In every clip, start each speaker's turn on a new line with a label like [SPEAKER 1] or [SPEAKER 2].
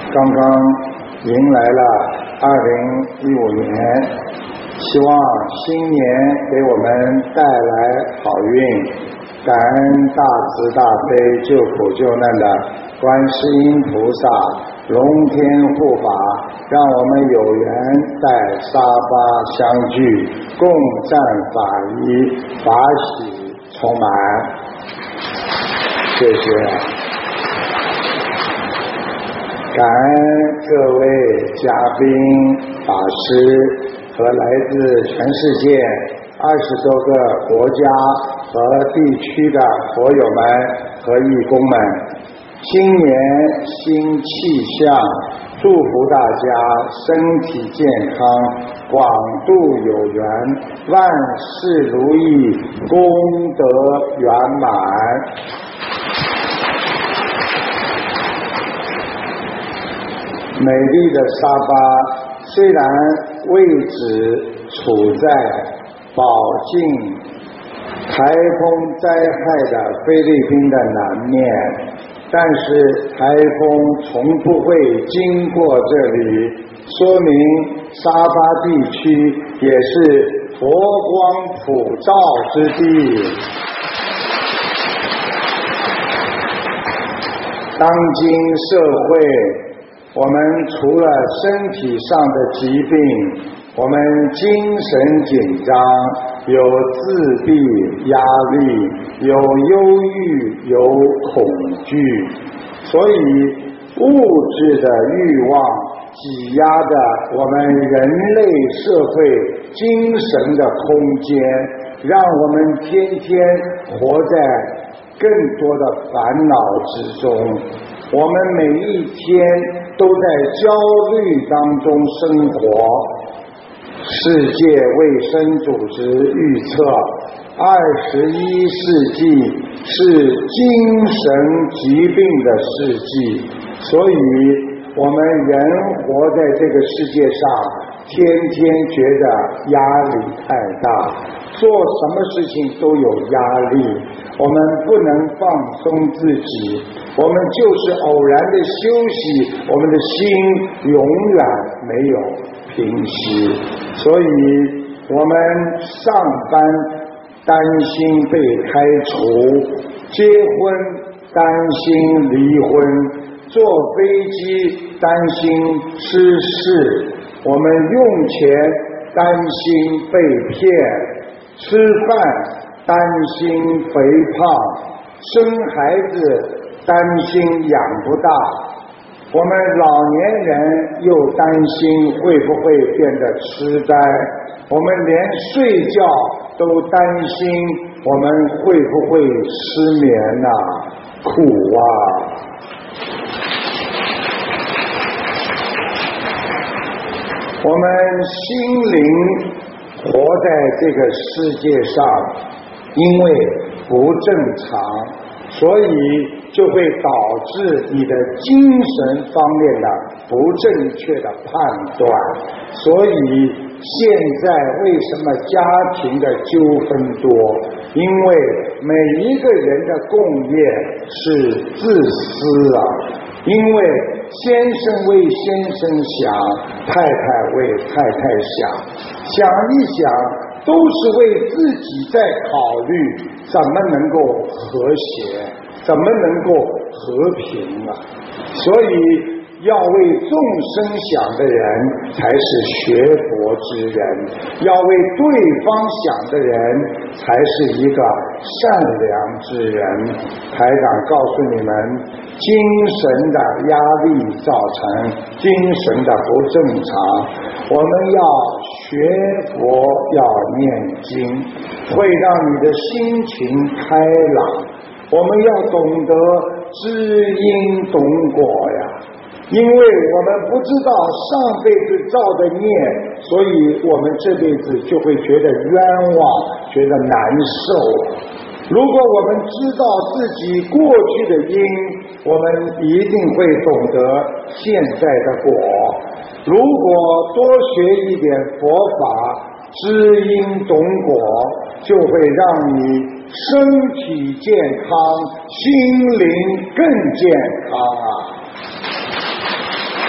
[SPEAKER 1] 刚刚迎来了2015年，希望新年给我们带来好运，感恩大慈大悲救苦救难的观世音菩萨龙天护法，让我们有缘在沙巴相聚，共赞法衣，法喜充满。谢谢。感恩各位嘉宾、法师和来自全世界20多个国家和地区的佛友们和义工们，新年新气象，祝福大家身体健康，广度有缘，万事如意，功德圆满。美丽的沙巴虽然位置处在饱经台风灾害的菲律宾的南面，但是台风从不会经过这里，说明沙巴地区也是佛光普照之地。当今社会，我们除了身体上的疾病，我们精神紧张，有自闭压力，有忧郁，有恐惧，所以物质的欲望挤压着我们人类社会精神的空间，让我们天天活在更多的烦恼之中。我们每一天都在焦虑当中生活。世界卫生组织预测，21世纪是精神疾病的世纪，所以我们人活在这个世界上，天天觉得压力太大，做什么事情都有压力，我们不能放松自己，我们就是偶然的休息，我们的心永远没有平息，所以我们上班担心被开除，结婚担心离婚，坐飞机担心失事，我们用钱担心被骗，吃饭担心肥胖，生孩子担心养不大，我们老年人又担心会不会变得痴呆，我们连睡觉都担心我们会不会失眠啊，苦啊！我们心灵活在这个世界上，因为不正常，所以就会导致你的精神方面的不正确的判断。所以现在为什么家庭的纠纷多？因为每一个人的共业是自私啊，因为先生为先生想，太太为太太想，想一想都是为自己在考虑，怎么能够和谐，怎么能够和平啊？所以要为众生想的人才是学佛之人，要为对方想的人才是一个善良之人。台长告诉你们，精神的压力造成精神的不正常，我们要学佛，要念经，会让你的心情开朗。我们要懂得知因懂果呀，因为我们不知道上辈子造的孽，所以我们这辈子就会觉得冤枉，觉得难受。如果我们知道自己过去的因，我们一定会懂得现在的果。如果多学一点佛法，知因懂果，就会让你身体健康，心灵更健康啊！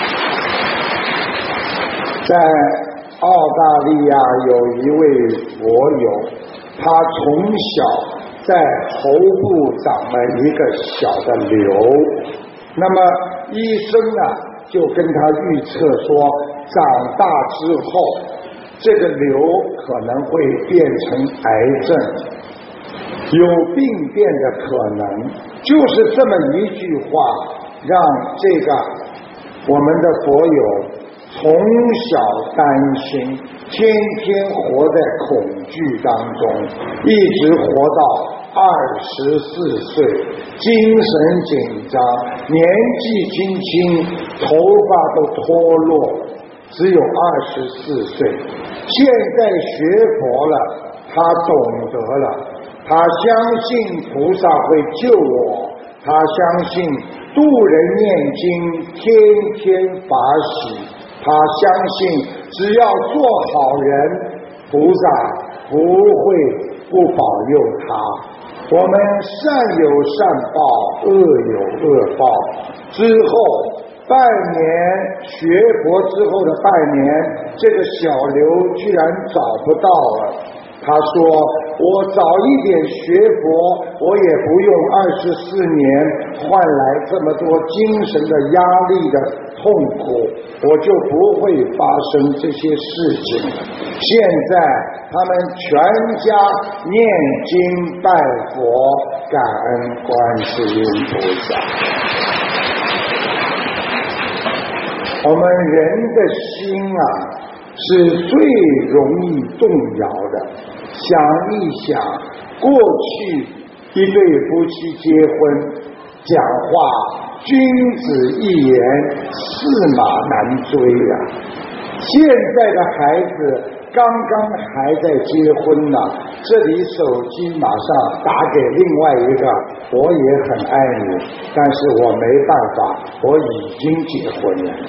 [SPEAKER 1] 在澳大利亚有一位佛友，他从小在喉部长了一个小的瘤，那么医生呢就跟他预测说，长大之后这个瘤可能会变成癌症，有病变的可能。就是这么一句话，让这个我们的佛友从小担心，天天活在恐惧当中，一直活到24岁，精神紧张，年纪轻轻，头发都脱落，只有24岁。现在学佛了，他懂得了，他相信菩萨会救我，他相信度人念经天天法喜，他相信只要做好人，菩萨不会不保佑他。我们善有善报，恶有恶报。之后半年学佛之后的半年，这个小瘤居然找不到了。他说，我早一点学佛，我也不用24年换来这么多精神的压力的痛苦，我就不会发生这些事情。现在他们全家念经拜佛，感恩观世音菩萨。我们人的心啊，是最容易动摇的。想一想，过去一对夫妻结婚讲话，君子一言，驷马难追啊。现在的孩子刚刚还在结婚呢，这里手机马上打给另外一个，我也很爱你，但是我没办法，我已经结婚了。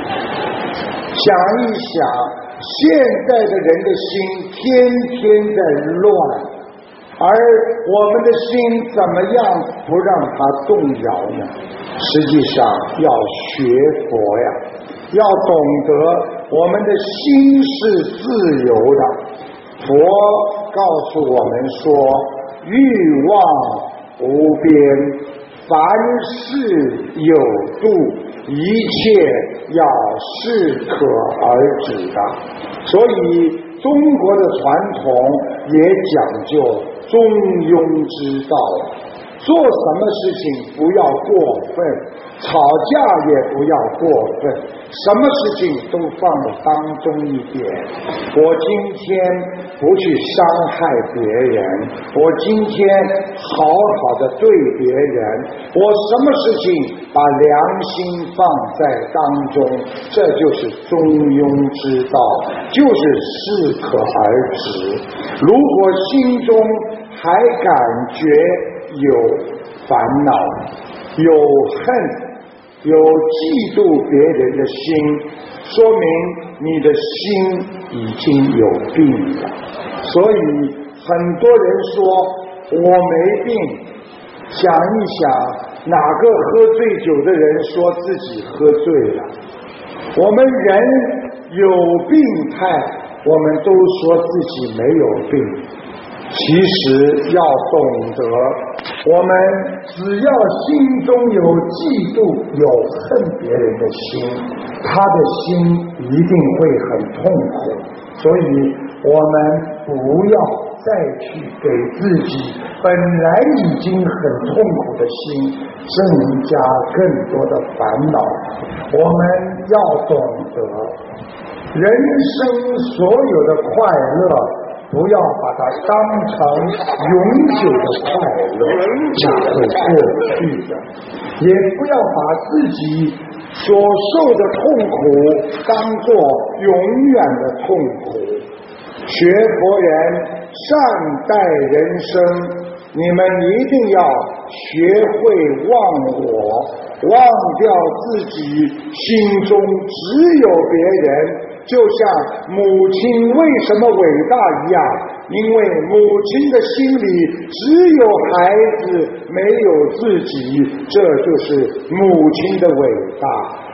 [SPEAKER 1] 想一想，现在的人的心天天在乱，而我们的心怎么样不让它动摇呢？实际上要学佛呀，要懂得我们的心是自由的。佛告诉我们说，欲望无边，凡事有度，一切要适可而止的。所以中国的传统也讲究中庸之道，做什么事情不要过分，吵架也不要过分，什么事情都放在当中一点。我今天不去伤害别人，我今天好好的对别人，我什么事情把良心放在当中，这就是中庸之道，就是适可而止。如果心中还感觉有烦恼，有恨，有嫉妒别人的心，说明你的心已经有病了。所以很多人说我没病，想一想，哪个喝醉酒的人说自己喝醉了？我们人有病态，我们都说自己没有病。其实要懂得，我们只要心中有嫉妒有恨别人的心，他的心一定会很痛苦。所以我们不要再去给自己本来已经很痛苦的心增加更多的烦恼。我们要懂得，人生所有的快乐不要把它当成永久的快乐，那会过去的；也不要把自己所受的痛苦当作永远的痛苦。学佛人善待人生，你们一定要学会忘我，忘掉自己心中只有别人。就像母亲为什么伟大一样，因为母亲的心里只有孩子，没有自己，这就是母亲的伟大。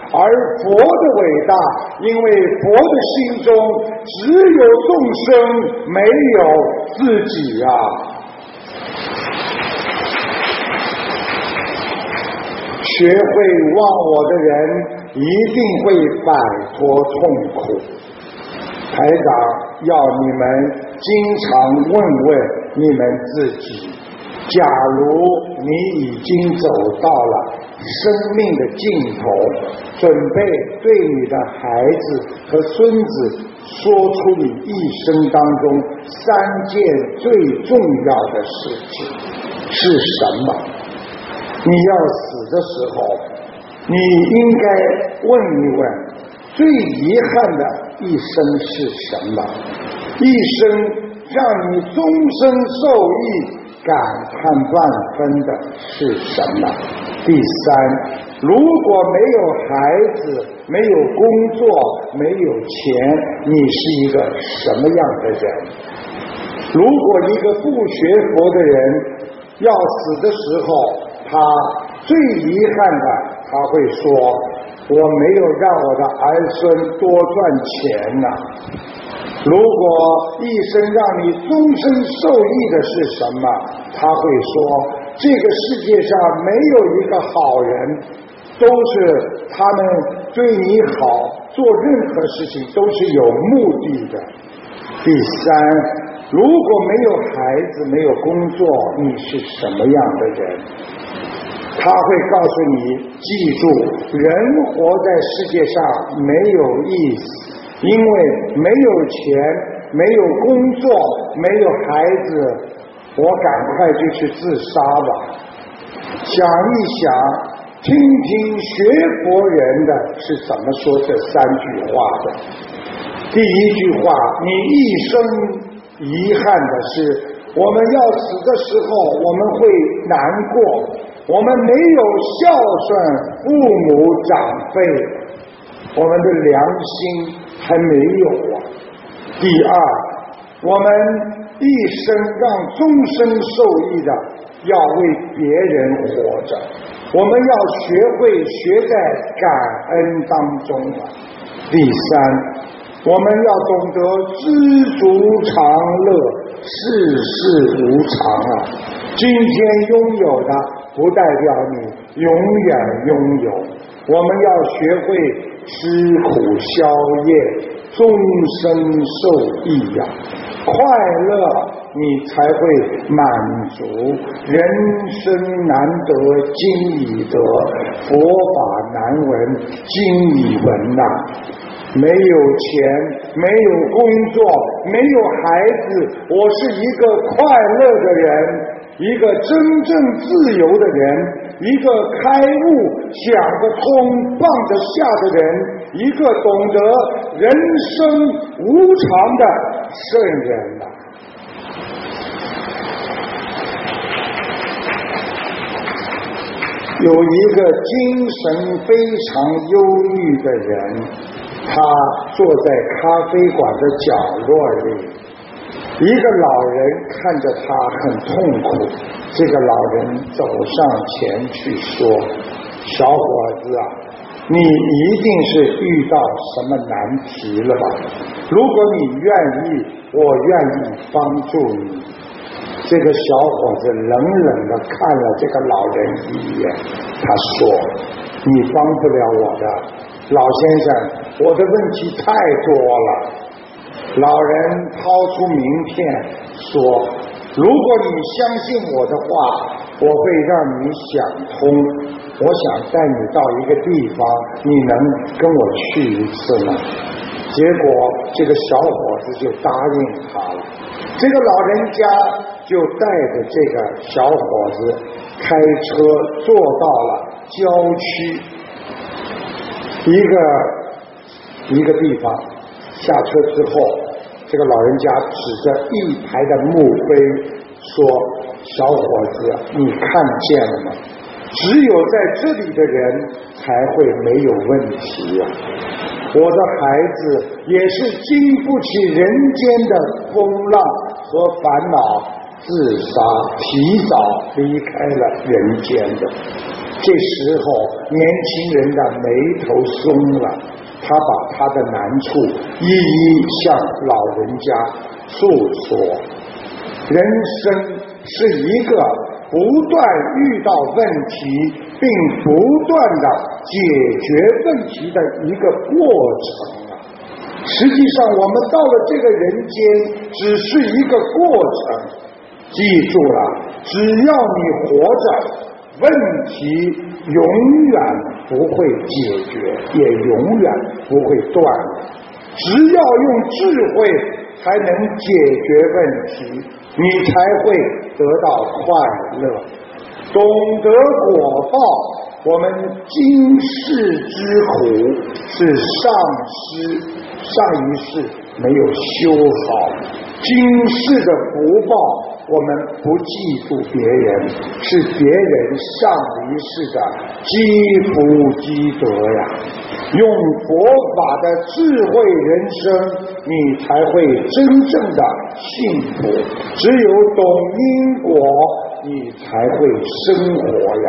[SPEAKER 1] 而佛的伟大，因为佛的心中只有众生，没有自己啊。学会忘我的人一定会摆脱痛苦。台长要你们经常问问你们自己，假如你已经走到了生命的尽头，准备对你的孩子和孙子说出你一生当中3件最重要的事情是什么？你要死的时候，你应该问一问，最遗憾的一生是什么？一生让你终身受益感叹万分的是什么？第3，如果没有孩子，没有工作，没有钱，你是一个什么样的人？如果一个不学佛的人要死的时候，他最遗憾的他会说，我没有让我的儿孙多赚钱呐。如果一生让你终身受益的是什么？他会说，这个世界上没有一个好人，都是他们对你好，做任何事情都是有目的的。第3，如果没有孩子，没有工作，你是什么样的人？他会告诉你，记住，人活在世界上没有意思，因为没有钱，没有工作，没有孩子，我赶快就去自杀吧。想一想，听听学佛人的是怎么说这3句话的。第1句话，你一生遗憾的是，我们要死的时候我们会难过，我们没有孝顺父母长辈，我们的良心还没有啊。第2，我们一生让终身受益的要为别人活着，我们要学会学在感恩当中啊。第3，我们要懂得知足常乐，世事无常啊。今天拥有的不代表你永远拥有，我们要学会吃苦消业，终身受益呀。快乐你才会满足，人生难得经已得，佛法难闻经已闻呐。没有钱，没有工作，没有孩子，我是一个快乐的人，一个真正自由的人，一个开悟想得通放得下的人，一个懂得人生无常的圣人啊。有一个精神非常忧郁的人，他坐在咖啡馆的角落里，一个老人看着他很痛苦，这个老人走上前去说，小伙子啊，你一定是遇到什么难题了吧？如果你愿意，我愿意帮助你。这个小伙子冷冷地看了这个老人一眼，他说，你帮不了我的，老先生，我的问题太多了。老人掏出名片说，如果你相信我的话，我会让你想通，我想带你到一个地方，你能跟我去一次吗？结果这个小伙子就答应他了。这个老人家就带着这个小伙子开车坐到了郊区一个地方，下车之后，这个老人家指着一排的墓碑说，小伙子，你看见了吗？只有在这里的人才会没有问题呀。我的孩子也是经不起人间的风浪和烦恼，自杀，提早离开了人间的。 这时候年轻人的眉头松了，他把他的难处一一向老人家诉说。人生是一个不断遇到问题并不断的解决问题的一个过程啊。实际上我们到了这个人间只是一个过程，记住了，只要你活着，问题永远不会解决，也永远不会断。只要用智慧才能解决问题，你才会得到快乐。懂得果报，我们今世之苦是上一世没有修好，今世的福报我们不记住别人，是别人上一世的积福积德呀。用佛法的智慧人生，你才会真正的幸福。只有懂因果，你才会生活呀。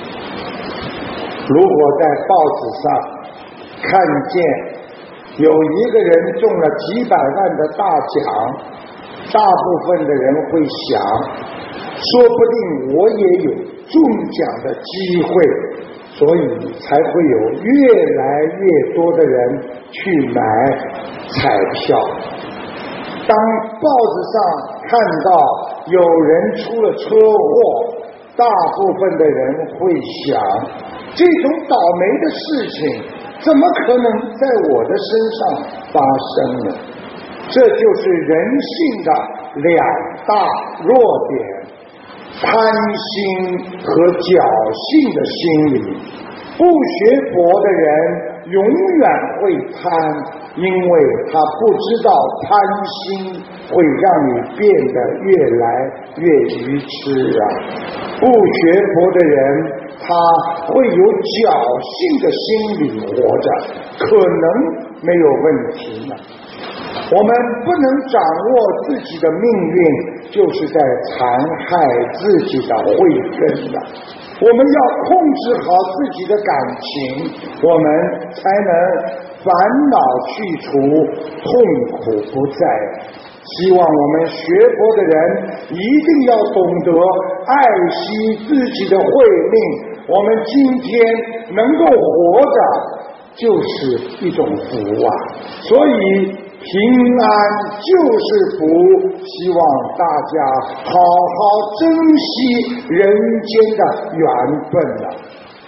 [SPEAKER 1] 如果在报纸上看见有一个人中了几百万的大奖，大部分的人会想，说不定我也有中奖的机会，所以才会有越来越多的人去买彩票。当报纸上看到有人出了车祸，大部分的人会想，这种倒霉的事情怎么可能在我的身上发生呢？这就是人性的两大弱点，贪心和侥幸的心理。不学佛的人永远会贪，因为他不知道贪心会让你变得越来越愚痴啊。不学佛的人，他会有侥幸的心理活着，可能没有问题呢。我们不能掌握自己的命运，就是在残害自己的慧根了。我们要控制好自己的感情，我们才能烦恼去除，痛苦不在。希望我们学佛的人一定要懂得爱惜自己的慧命。我们今天能够活着就是一种福啊，所以平安就是福，希望大家好好珍惜人间的缘分啊。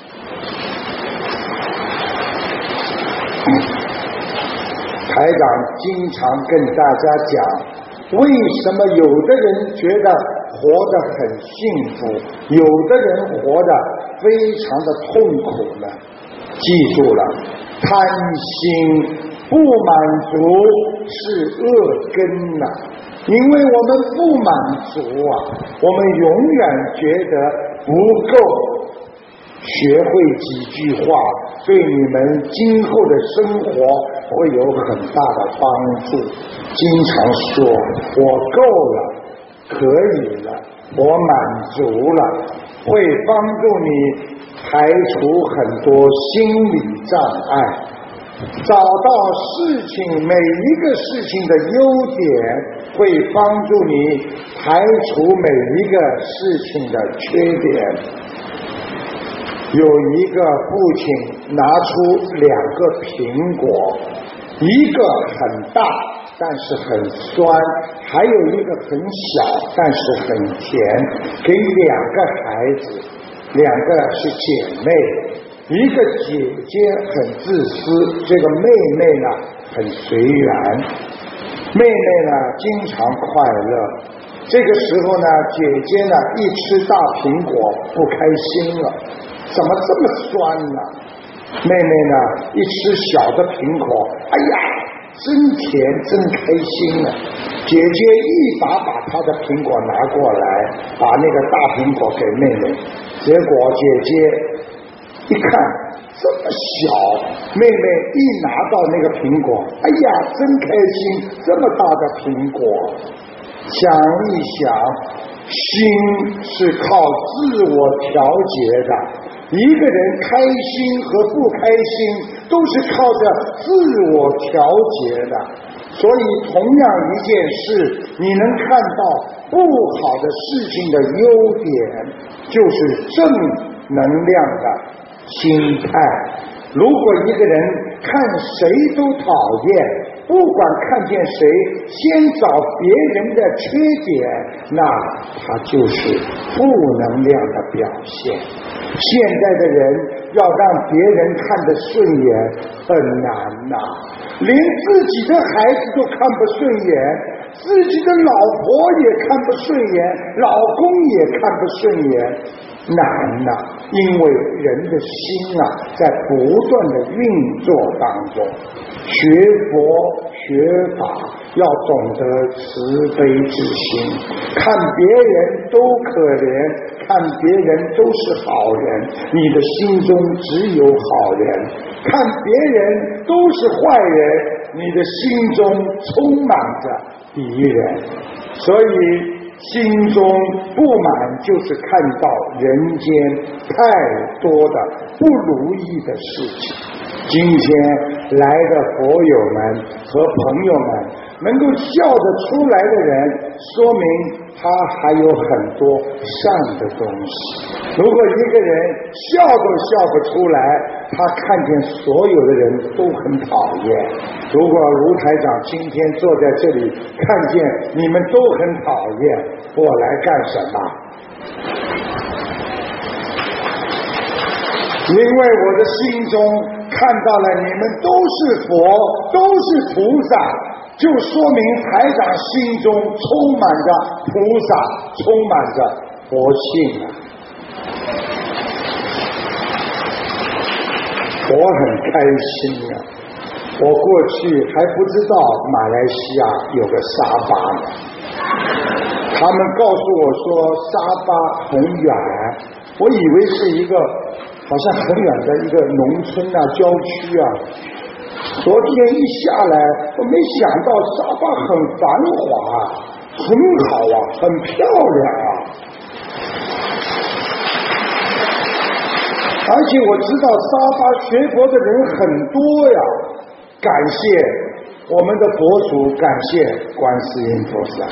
[SPEAKER 1] 台长经常跟大家讲，为什么有的人觉得活得很幸福，有的人活得非常的痛苦呢？记住了，贪心不满足是恶根呐，因为我们不满足啊，我们永远觉得不够。学会几句话，对你们今后的生活会有很大的帮助。经常说我够了，可以了，我满足了，会帮助你排除很多心理障碍，找到事情每一个事情的优点，会帮助你排除每一个事情的缺点。有一个父亲拿出2个苹果，一个很大但是很酸，还有一个很小但是很甜，给2个孩子，2个是姐妹，一个姐姐很自私，这个妹妹呢很随缘。妹妹呢经常快乐，这个时候呢姐姐呢一吃大苹果不开心了，怎么这么酸呢？妹妹呢一吃小的苹果，哎呀真甜真开心啊。姐姐一把她的苹果拿过来，把那个大苹果给妹妹，结果姐姐一看这么小，妹妹一拿到那个苹果，哎呀真开心，这么大的苹果。想一想，心是靠自我调节的， 一个人开心和不开心都是靠着自我调节的，所以同样一件事，你能看到不好的事情的优点，就是正能量的心态。如果一个人看谁都讨厌，不管看见谁先找别人的缺点，那他就是负能量的表现。现在的人要让别人看得顺眼很难呐，连自己的孩子都看不顺眼，自己的老婆也看不顺眼，老公也看不顺眼，难呐！因为人的心啊，在不断的运作当中，学佛学法要懂得慈悲之心，看别人都可怜，看别人都是好人，你的心中只有好人；看别人都是坏人，你的心中充满着敌人。所以心中不满，就是看到人间太多的不如意的事情。今天来的佛友们和朋友们能够笑得出来的人，说明他还有很多善的东西。如果一个人笑都笑不出来，他看见所有的人都很讨厌。如果卢台长今天坐在这里，看见你们都很讨厌，我来干什么？因为我的心中看到了你们都是佛，都是菩萨，就说明台长心中充满着菩萨，充满着佛性啊！我很开心啊！我过去还不知道马来西亚有个沙巴呢，他们告诉我说沙巴很远，我以为是一个好像很远的一个农村啊、郊区啊。昨天一下来，我没想到沙巴很繁华，很好啊，很漂亮啊。而且我知道沙巴学佛的人很多呀，感谢我们的佛祖，感谢观世音菩萨。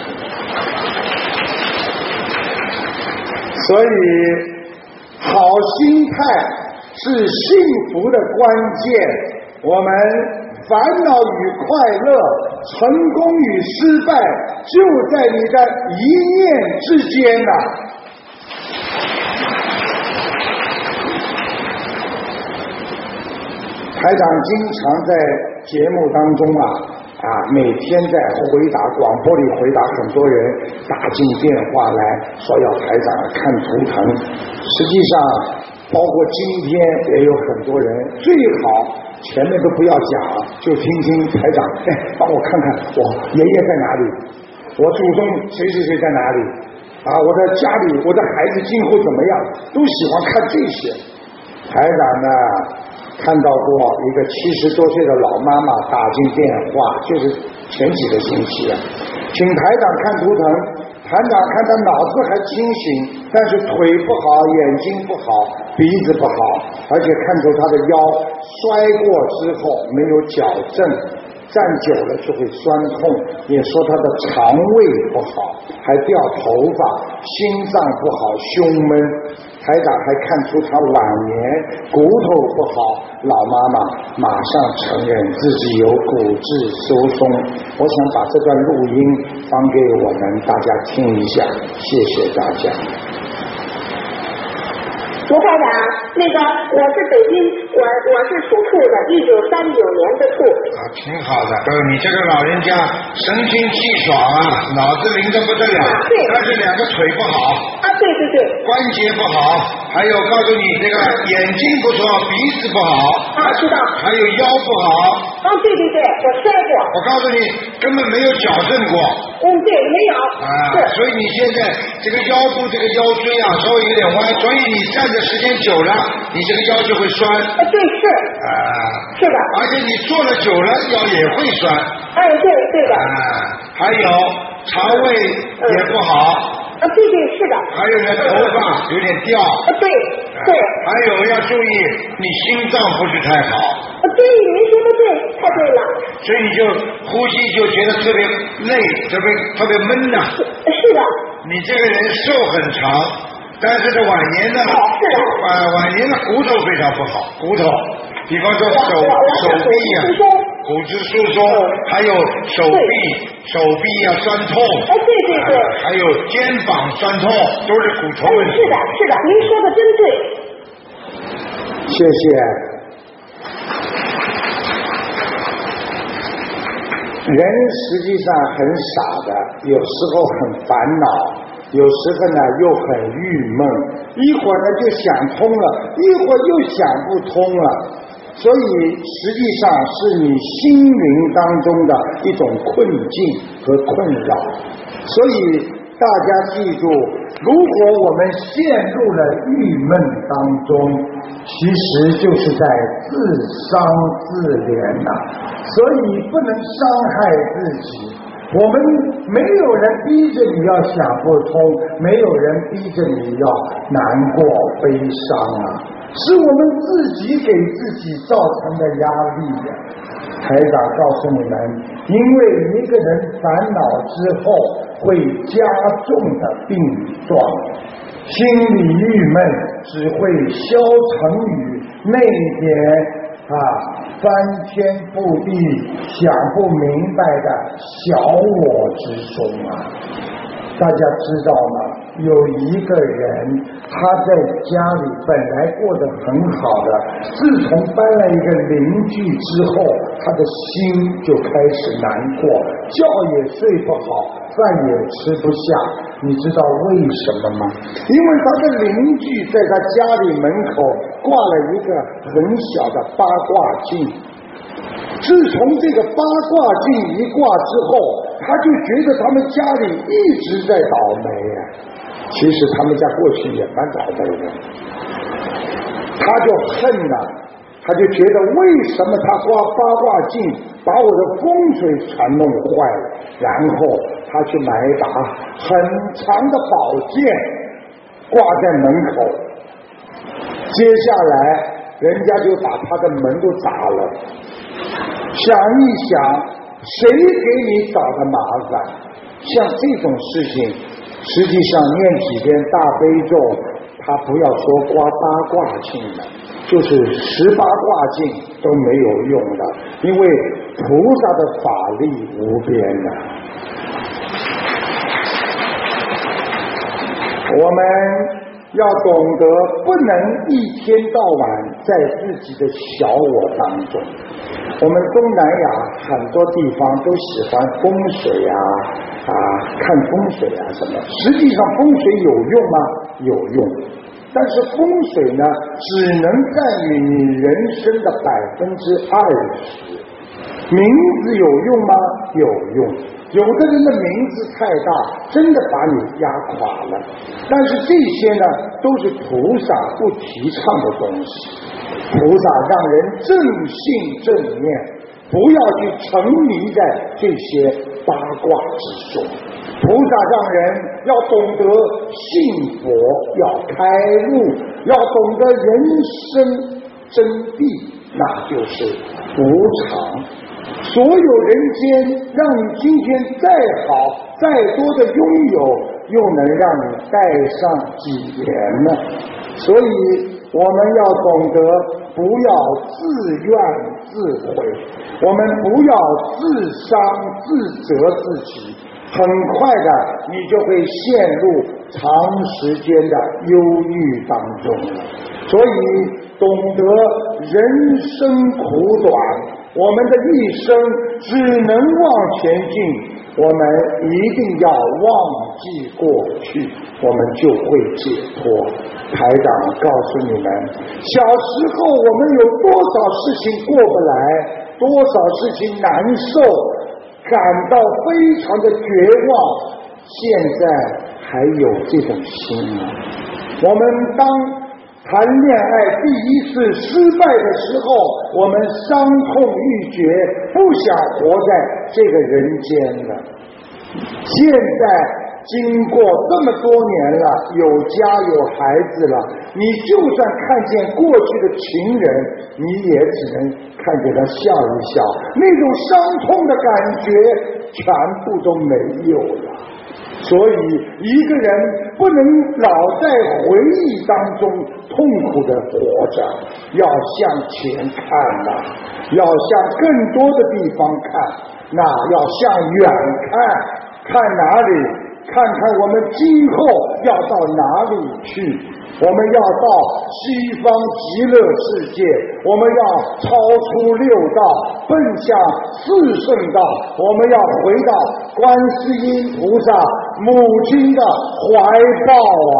[SPEAKER 1] 所以好心态是幸福的关键。我们烦恼与快乐，成功与失败，就在你的一念之间呐。台长经常在节目当中每天在回答广播里回答很多人打进电话来说要台长看图腾，实际上包括今天也有很多人，最好前面都不要讲，就听听台长，帮我看看我爷爷在哪里，我祖宗谁谁谁在哪里我的家里我的孩子今后怎么样，都喜欢看这些。台长呢看到过一个70多岁的老妈妈打进电话，就是前几个星期请台长看图腾，台长看他脑子还清醒，但是腿不好，眼睛不好，鼻子不好，而且看出他的腰摔过之后没有矫正，站久了就会酸痛，也说他的肠胃不好，还掉头发，心脏不好，胸闷。台长还看出他晚年骨头不好，老妈妈马上承认自己有骨质疏松。我想把这段录音放给我们大家听一下，谢谢大家。
[SPEAKER 2] 卢台长，我是北京，我是属兔的，1939年的兔。
[SPEAKER 1] 挺好的。你这个老人家神清气爽脑子灵得不得了，
[SPEAKER 2] 对，
[SPEAKER 1] 但是2个腿不好。
[SPEAKER 2] 对对对。
[SPEAKER 1] 关节不好，还有告诉你这个眼睛不错，鼻子不好。
[SPEAKER 2] 知道。
[SPEAKER 1] 还有腰不好。
[SPEAKER 2] 对对对，我摔过。
[SPEAKER 1] 我告诉你，根本没有矫正过。
[SPEAKER 2] 对，没有。
[SPEAKER 1] 所以你现在这个腰部这个腰椎稍微有点弯，所以你站的时间久了，你这个腰就会酸。
[SPEAKER 2] 对，是。是的。而
[SPEAKER 1] 且你坐了久了，腰也会酸。
[SPEAKER 2] 对对的。
[SPEAKER 1] 还有肠胃也不好。
[SPEAKER 2] 对对，是的。
[SPEAKER 1] 还有呢，头发有点掉。
[SPEAKER 2] 对。 对。
[SPEAKER 1] 还有要注意，你心脏不是太好。
[SPEAKER 2] 对，您说的对，太对了。
[SPEAKER 1] 所以你就呼吸就觉得特别累，特别闷呐。
[SPEAKER 2] 是的。
[SPEAKER 1] 你这个人寿很长，但是这晚年呢，晚年的骨头非常不好，骨头，比方说手臂呀，骨质疏松，还有手臂呀酸痛。对。还有肩膀酸痛，都是骨头问题。
[SPEAKER 2] 是的，您说的真对。
[SPEAKER 1] 谢谢。人实际上很傻的，有时候很烦恼，有时候呢又很郁闷，一会儿呢就想通了，一会儿又想不通了，所以实际上是你心灵当中的一种困境和困扰。所以大家记住，如果我们陷入了郁闷当中，其实就是在自伤自怜呐，所以不能伤害自己。我们没有人逼着你要想不通，没有人逼着你要难过悲伤啊，是我们自己给自己造成的压力呀。台长告诉你们，因为一个人烦恼之后会加重的病状，心里郁闷只会消沉于那点翻天覆地想不明白的小我之中啊。大家知道吗？有一个人他在家里本来过得很好的，自从搬了一个邻居之后，他的心就开始难过，觉也睡不好，饭也吃不下。你知道为什么吗？因为他的邻居在他家里门口挂了一个很小的八卦镜，自从这个八卦镜一挂之后，他就觉得他们家里一直在倒霉呀。其实他们家过去也蛮倒霉的，他就恨了，他就觉得为什么他挂八卦镜把我的风水全弄坏了，然后他去买一把很长的宝剑挂在门口，接下来人家就把他的门都砸了。想一想，谁给你找的麻烦？像这种事情，实际上念几遍大悲咒，他不要说刮八卦镜了，就是18卦镜都没有用的，因为菩萨的法力无边的。我们要懂得不能一天到晚在自己的小我当中。我们东南亚很多地方都喜欢风水看风水什么，实际上风水有用吗？有用，但是风水呢，只能占于你人生的20%。名字有用吗？有用，有的人的名字太大，真的把你压垮了。但是这些呢，都是菩萨不提倡的东西。菩萨让人正信正念，不要去沉迷在这些八卦之中。菩萨让人要懂得信佛，要开悟，要懂得人生真谛，那就是无常。所有人间让你今天再好再多的拥有，又能让你带上几年呢？所以我们要懂得不要自怨自悔，我们不要自伤自责自己，很快的你就会陷入长时间的忧郁当中。所以懂得人生苦短，我们的一生只能往前进，我们一定要忘记过去，我们就会解脱。台长告诉你们，小时候我们有多少事情过不来，多少事情难受，感到非常的绝望，现在还有这种心吗？我们当谈恋爱第一次失败的时候，我们伤痛欲绝，不想活在这个人间了。现在经过这么多年了，有家有孩子了，你就算看见过去的情人，你也只能看见他笑一笑，那种伤痛的感觉全部都没有了。所以一个人不能老在回忆当中痛苦的活着，要向前看呐，要向更多的地方看，那要向远看，看哪里？看看我们今后要到哪里去，我们要到西方极乐世界，我们要超出六道，奔向四圣道，我们要回到观世音菩萨母亲的怀抱啊！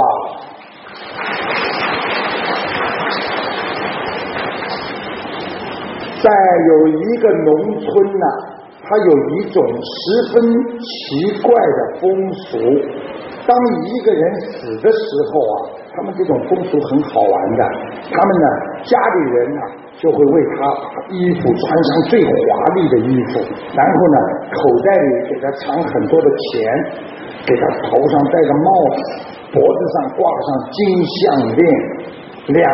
[SPEAKER 1] 再有一个农村呢，它有一种十分奇怪的风俗，当一个人死的时候啊，他们这种风俗很好玩的，他们呢家里人呢就会为他把衣服穿上最华丽的衣服，然后呢口袋里给他藏很多的钱，给他头上戴个帽子，脖子上挂上金项链，两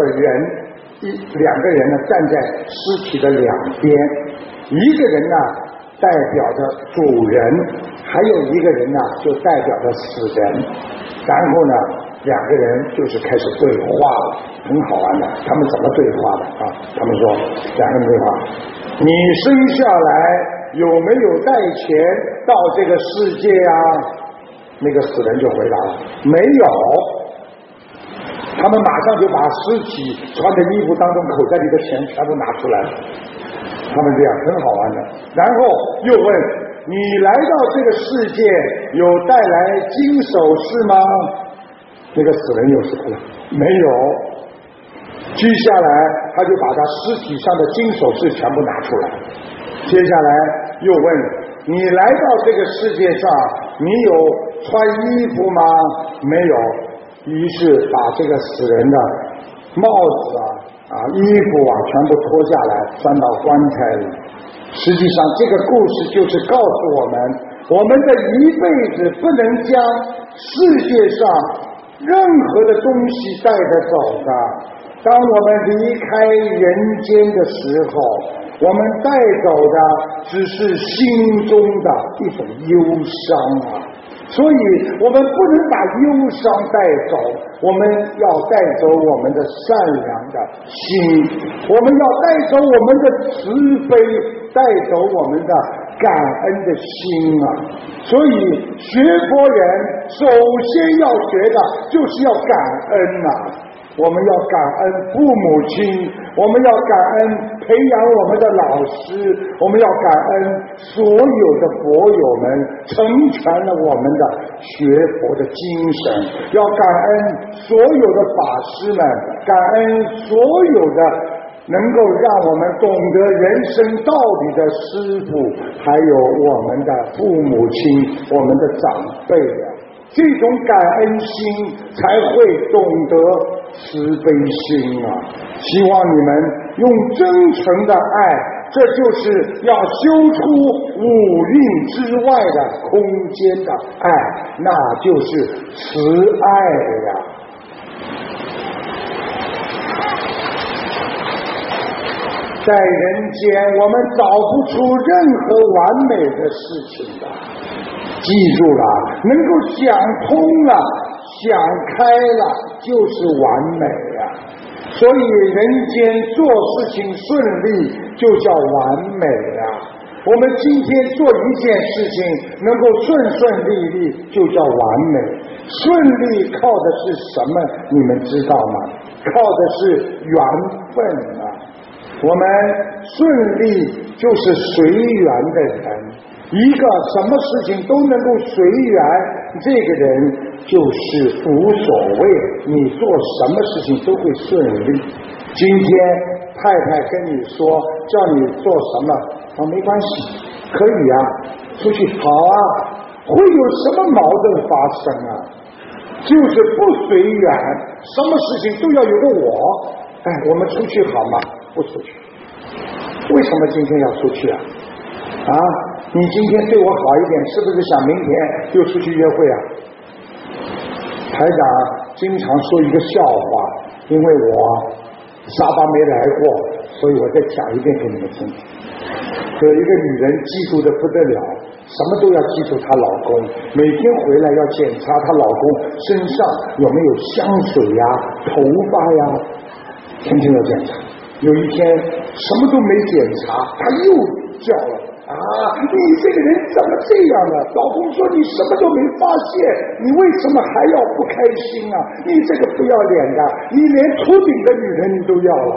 [SPEAKER 1] 个人呢站在尸体的两边，一个人呢代表着主人，还有一个人呢就代表着死人，然后呢两个人就是开始对话了，很好玩的。他们怎么对话的啊？他们说两个人对话，你生下来有没有带钱到这个世界啊？那个死人就回答了，没有。他们马上就把尸体穿的衣服当中口袋里的钱全部拿出来了，他们这样很好玩的。然后又问，你来到这个世界有带来金首饰吗？那个死人又说了，没有。接下来他就把他尸体上的金首饰全部拿出来，接下来又问，你来到这个世界上你有穿衣服吗？没有。于是把这个死人的帽子衣服全部脱下来装到棺材里。实际上这个故事就是告诉我们的一辈子不能将世界上任何的东西带着走的。当我们离开人间的时候，我们带走的只是心中的一种忧伤啊。所以我们不能把忧伤带走，我们要带走我们的善良的心，我们要带走我们的慈悲，带走我们的感恩的心啊。所以学佛人首先要学的就是要感恩啊。我们要感恩父母亲，我们要感恩培养我们的老师，我们要感恩所有的佛友们成全了我们的学佛的精神，要感恩所有的法师们，感恩所有的能够让我们懂得人生道理的师父，还有我们的父母亲，我们的长辈啊。这种感恩心才会懂得慈悲心啊！希望你们用真诚的爱，这就是要修出五蕴之外的空间的爱，那就是慈爱呀！在人间我们找不出任何完美的事情的，记住了，能够想通了，想开了，就是完美呀。所以人间做事情顺利就叫完美呀。我们今天做一件事情能够顺利就叫完美。顺利靠的是什么？你们知道吗？靠的是缘分啊。我们顺利就是随缘的人，一个什么事情都能够随缘，这个人就是无所谓，你做什么事情都会顺利。今天太太跟你说叫你做什么，没关系，可以啊，出去好啊，会有什么矛盾发生啊？就是不随缘，什么事情都要有个我。我们出去好吗？不出去。为什么今天要出去啊？ 你今天对我好一点，是不是想明天又出去约会啊？台长经常说一个笑话，因为我沙巴没来过，所以我再讲一遍给你们听。有一个女人嫉妒的不得了，什么都要记住她老公，每天回来要检查她老公身上有没有香水呀、头发呀，天天要检查。有一天什么都没检查，她又叫了啊！你这个人怎么这样呢？老公说你什么都没发现，你为什么还要不开心啊？你这个不要脸的，你连秃顶的女人你都要了。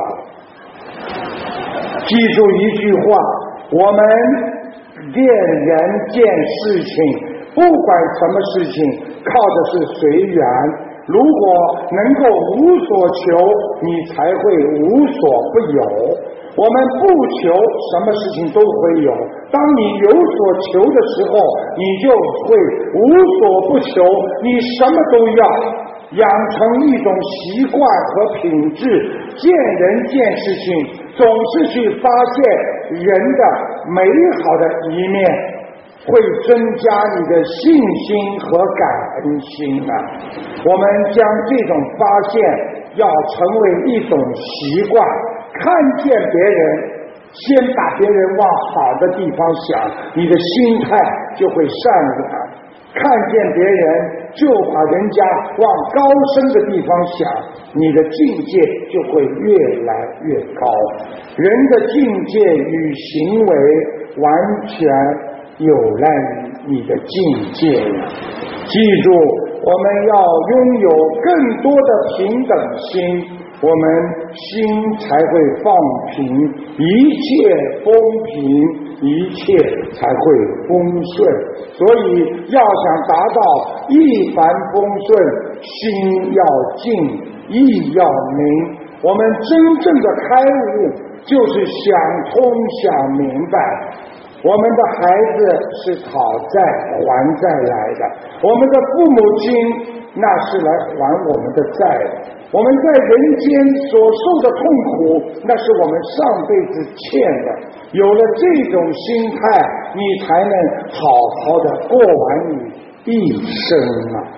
[SPEAKER 1] 记住一句话，我们见人见事情，不管什么事情靠的是随缘。如果能够无所求，你才会无所不有。我们不求什么事情都会有，当你有所求的时候，你就会无所不求，你什么都要，养成一种习惯和品质，见人见事情总是去发现人的美好的一面，会增加你的信心和感恩心啊！我们将这种发现要成为一种习惯，看见别人，先把别人往好的地方想，你的心态就会善良；看见别人，就把人家往高深的地方想，你的境界就会越来越高。人的境界与行为完全有赖于你的境界了。记住，我们要拥有更多的平等心，我们心才会放平，一切风平，一切才会风顺。所以要想达到一帆风顺，心要静，意要明。我们真正的开悟就是想通想明白。我们的孩子是讨债还债来的，我们的父母亲那是来还我们的债的，我们在人间所受的痛苦，那是我们上辈子欠的。有了这种心态，你才能好好的过完你一生啊！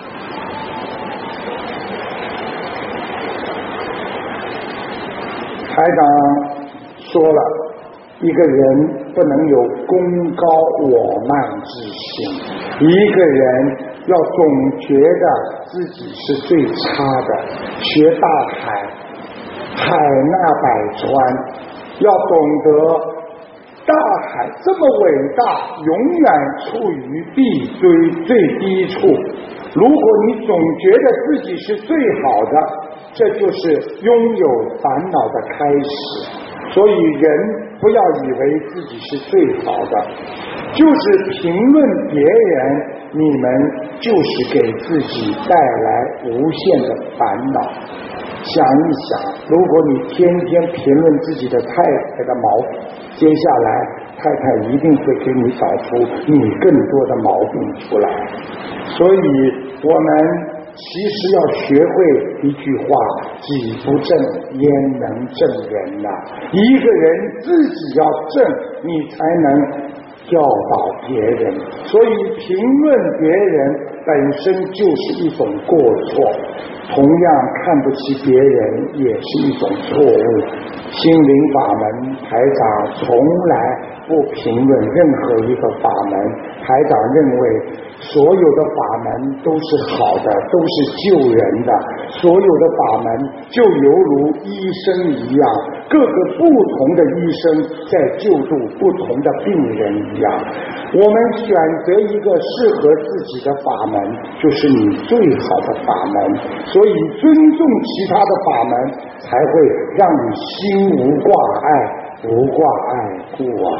[SPEAKER 1] 台长说了，一个人不能有功高我慢之心，一个人要总觉得自己是最差的，学大海，海纳百川，要懂得大海这么伟大，永远处于地堆最低处。如果你总觉得自己是最好的，这就是拥有烦恼的开始。所以人不要以为自己是最好的，就是评论别人，你们就是给自己带来无限的烦恼。想一想，如果你天天评论自己的太太的毛病，接下来太太一定会给你找出你更多的毛病出来。所以我们其实要学会一句话，己不正焉能正人啊，一个人自己要正，你才能教导别人。所以评论别人本身就是一种过错，同样看不起别人也是一种错误。心灵法门台长从来不评论任何一个法门，台长认为所有的法门都是好的，都是救人的，所有的法门就犹如医生一样，各个不同的医生在救助不同的病人一样。我们选择一个适合自己的法门，就是你最好的法门。所以尊重其他的法门，才会让你心无挂碍，无挂碍故啊。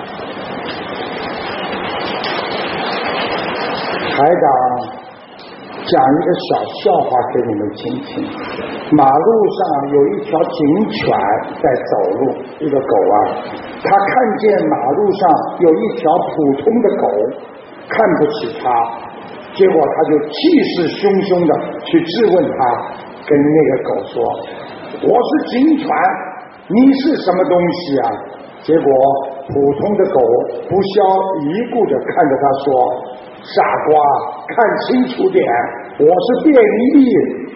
[SPEAKER 1] 台长讲一个小笑话给你们听听。马路上有一条警犬在走路，一个狗啊，他看见马路上有一条普通的狗，看不起它，结果他就气势汹汹的去质问他，跟那个狗说：“我是警犬，你是什么东西啊？”结果普通的狗不屑一顾地看着他说：傻瓜，看清楚点，我是便衣。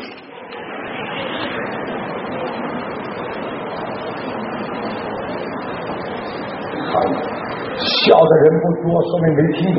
[SPEAKER 1] 笑的人不多，说明没听懂。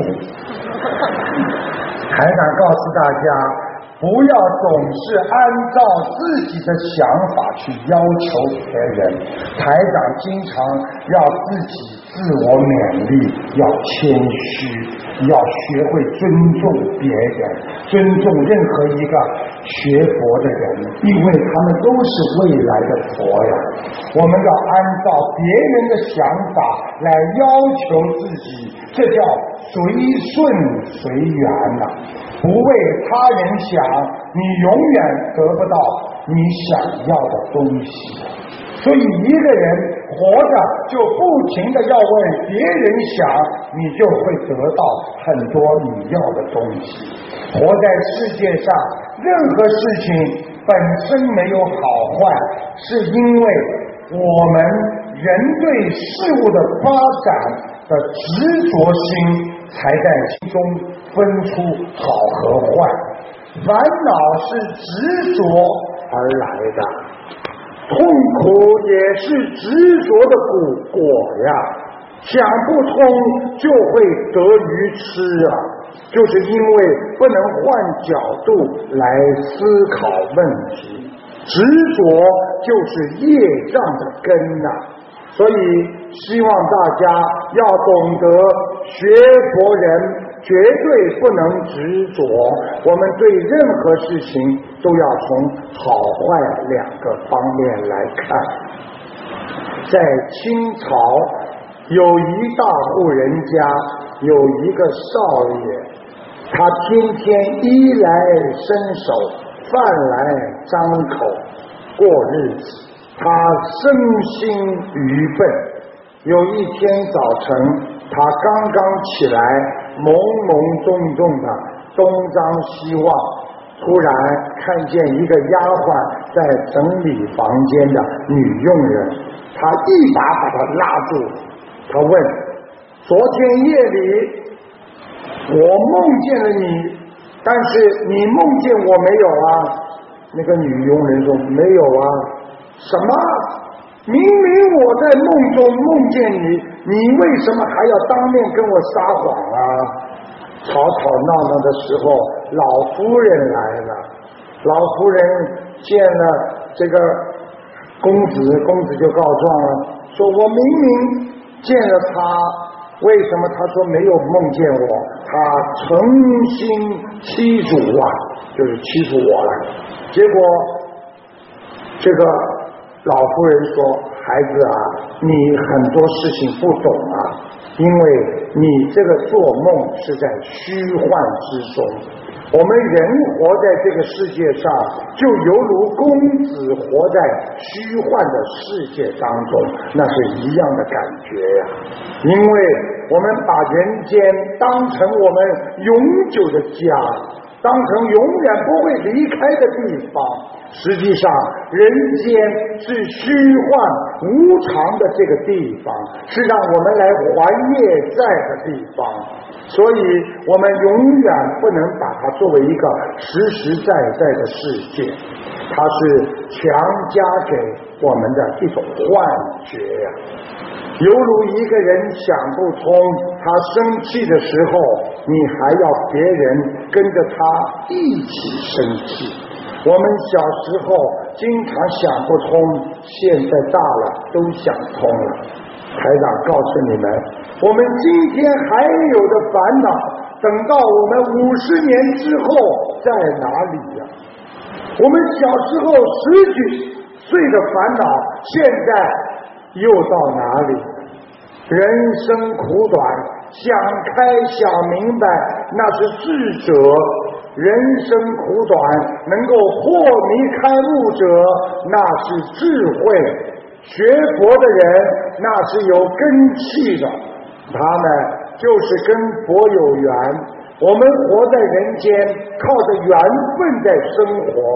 [SPEAKER 1] 台长告诉大家，不要总是按照自己的想法去要求别人。台长经常要自己自我勉励，要谦虚，要学会尊重别人，尊重任何一个学佛的人，因为他们都是未来的佛呀。我们要按照别人的想法来要求自己，这叫随顺随缘呐。不为他人想，你永远得不到你想要的东西。所以一个人活着就不停地要为别人想，你就会得到很多你要的东西。活在世界上，任何事情本身没有好坏，是因为我们人对事物的发展的执着心，才在心中分出好和坏。烦恼是执着而来的，痛苦也是执着的果呀。想不通就会得愚痴啊，就是因为不能换角度来思考问题。执着就是业障的根呐。所以希望大家要懂得，学佛人绝对不能执着，我们对任何事情都要从好坏两个方面来看。在清朝有一大户人家，有一个少爷，他天天衣来伸手，饭来张口过日子，他身心愚笨。有一天早晨，他刚刚起来，懵懵懂懂的东张西望，突然看见一个丫鬟在整理房间的女佣人，他一把把她拉住，他问：昨天夜里我梦见了你，但是你梦见我没有啊？那个女佣人说：没有啊。什么？明明我在梦中梦见你，你为什么还要当面跟我撒谎啊？吵吵闹闹的时候，老夫人来了，老夫人见了这个公子，公子就告状了，说我明明见了他，为什么他说没有梦见我？他诚心欺主啊，就是欺负我了。结果这个老夫人说：孩子啊，你很多事情不懂啊，因为你这个做梦是在虚幻之中。我们人活在这个世界上，就犹如公子活在虚幻的世界当中，那是一样的感觉呀。因为我们把人间当成我们永久的家，当成永远不会离开的地方。实际上人间是虚幻无常的这个地方，是让我们来还业债的地方，所以我们永远不能把它作为一个实实在在的世界，它是强加给我们的一种幻觉呀。犹如一个人想不通，他生气的时候，你还要别人跟着他一起生气。我们小时候经常想不通，现在大了都想通了。台长告诉你们，我们今天还有的烦恼，等到我们50年之后在哪里呀？我们小时候10几岁的烦恼，现在又到哪里？人生苦短，想开想明白，那是智者。人生苦短，能够破迷开悟者，那是智慧。学佛的人，那是有根气的，他们就是跟佛有缘。我们活在人间，靠着缘分在生活。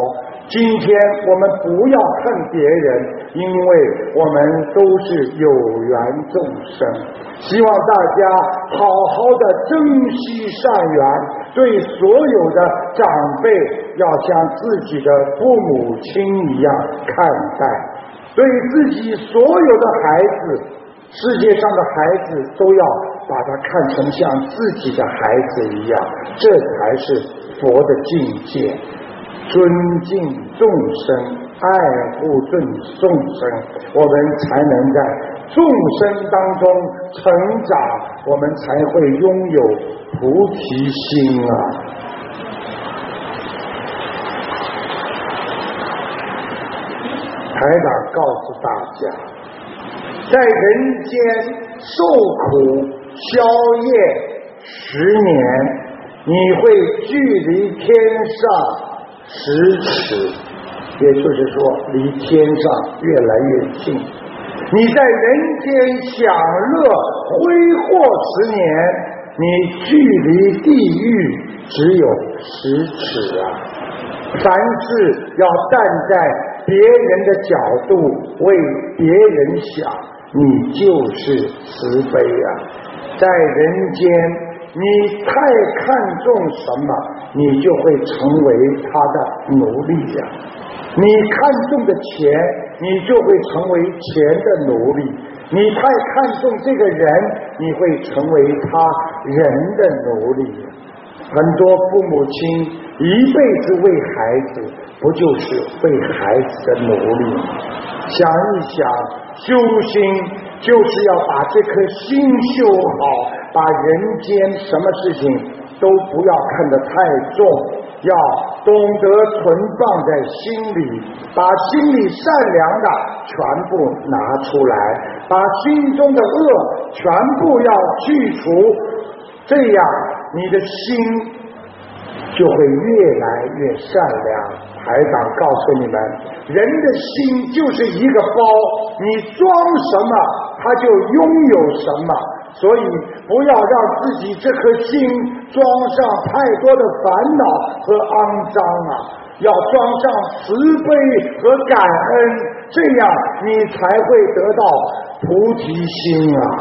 [SPEAKER 1] 今天我们不要恨别人，因为我们都是有缘众生。希望大家好好的珍惜善缘，对所有的长辈要像自己的父母亲一样看待，对自己所有的孩子，世界上的孩子都要把它看成像自己的孩子一样，这才是佛的境界。尊敬众生，爱护众生，我们才能在众生当中成长，我们才会拥有菩提心啊！台长告诉大家，在人间受苦消业10年，你会距离天上10尺，也就是说离天上越来越近。你在人间享乐挥霍10年，你距离地狱只有10尺啊！凡事要站在别人的角度为别人想，你就是慈悲啊！在人间你太看重什么，你就会成为他的奴隶呀！你看重的钱，你就会成为钱的奴隶；你太看重这个人，你会成为他人的奴隶。很多父母亲一辈子为孩子，不就是为孩子的奴隶吗？想一想，修心就是要把这颗心修好，把人间什么事情都不要看得太重，要懂得存放在心里，把心里善良的全部拿出来，把心中的恶全部要去除，这样你的心就会越来越善良。台长告诉你们，人的心就是一个包，你装什么它就拥有什么，所以不要让自己这颗心装上太多的烦恼和肮脏啊，要装上慈悲和感恩，这样你才会得到菩提心啊。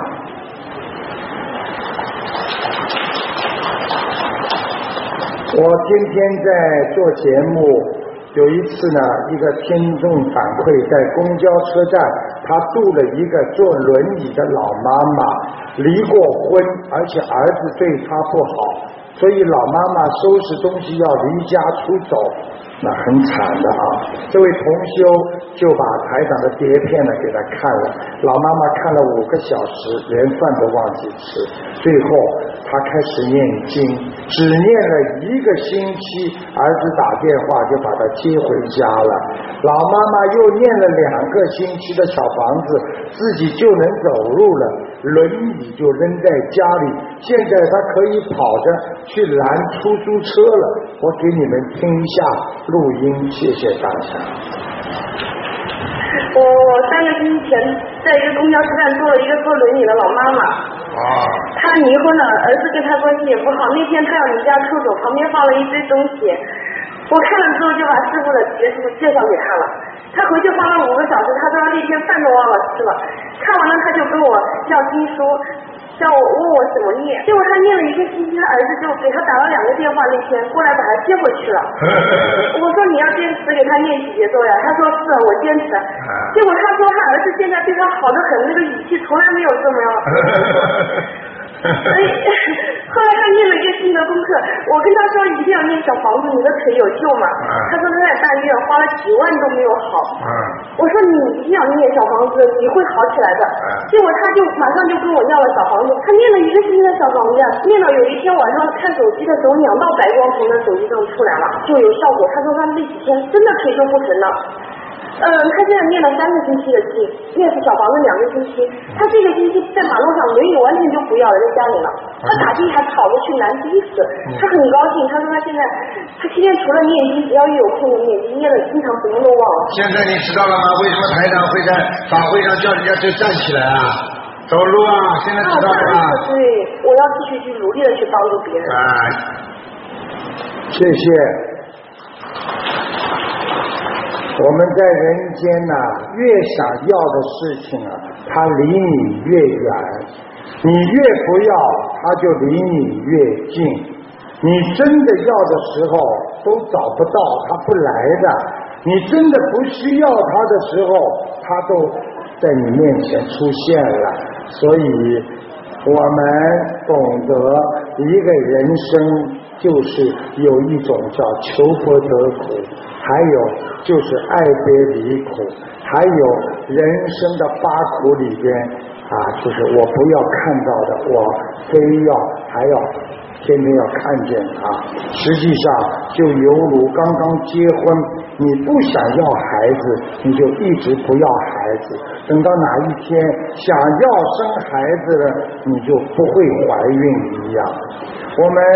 [SPEAKER 1] 我今天在做节目，有一次呢，一个听众反馈，在公交车站，他度了一个坐轮椅的老妈妈，离过婚，而且儿子对他不好，所以老妈妈收拾东西要离家出走，那很惨的啊。这位同修就把台长的碟片呢给他看了，老妈妈看了5个小时，连饭都忘记吃，最后他开始念经，只念了1个星期，儿子打电话就把他接回家了。老妈妈又念了2个星期的小房子，自己就能走路了，轮椅就扔在家里，现在他可以跑着去拦出租车了。我给你们听一下录音，谢谢大家。
[SPEAKER 2] 我3个星期前在一个公交车站坐了一个坐轮椅的老妈妈。她离婚了，儿子跟她关系也不好。那天她要离家出走，旁边放了一堆东西，我看了之后就把师傅的截图介绍给她了。她回去花了5个小时，她说那天饭都忘了吃了。看完了她就跟我要经书，叫我问我怎么念，结果她念了1个星期，她儿子就给她打了2个电话，那天过来把她接回去了。我说你要坚持给她念几节奏呀？她说是啊，我坚持。结果她说她儿子现在对她好得很，那个语气从来没有这么样。后来他念了1个新的功课，我跟他说一定要念小房子，你的腿有救嘛？他说他在大医院花了几万都没有好。我说你一定要念小房子，你会好起来的。结果他就马上就跟我要了小房子，他念了1个星期的小房子，念到有一天晚上看手机的时候，2道白光从他手机上出来了，就有效果。他说他那几天真的腿就不疼了。他现在念了3个星期的经，念是小房子2个星期。他这个星期在马路上轮椅完全就不要了，在家里了。他打的还跑着去拦的士，他很高兴。他说他现在他天天除了念经，只要一有空就念经，念了经常什么都忘了。
[SPEAKER 1] 现在你知道了吗？为什么台长会在法会上叫人家就站起来啊？走路啊！现在知道了吗？
[SPEAKER 2] 对，我要继续去努力的去帮助别人。
[SPEAKER 1] 谢谢。 我们在人间呐，越想要的事情啊，它离你越远；你越不要，它就离你越近。你真的要的时候都找不到，它不来的；你真的不需要它的时候，它都在你面前出现了。所以我们懂得一个人生就是有一种叫求不得苦，还有就是爱别离苦，还有人生的8苦里边就是我不要看到的，我非要还要天天要看见它。实际上就犹如刚刚结婚，你不想要孩子，你就一直不要孩子，等到哪一天想要生孩子了，你就不会怀孕一样。我们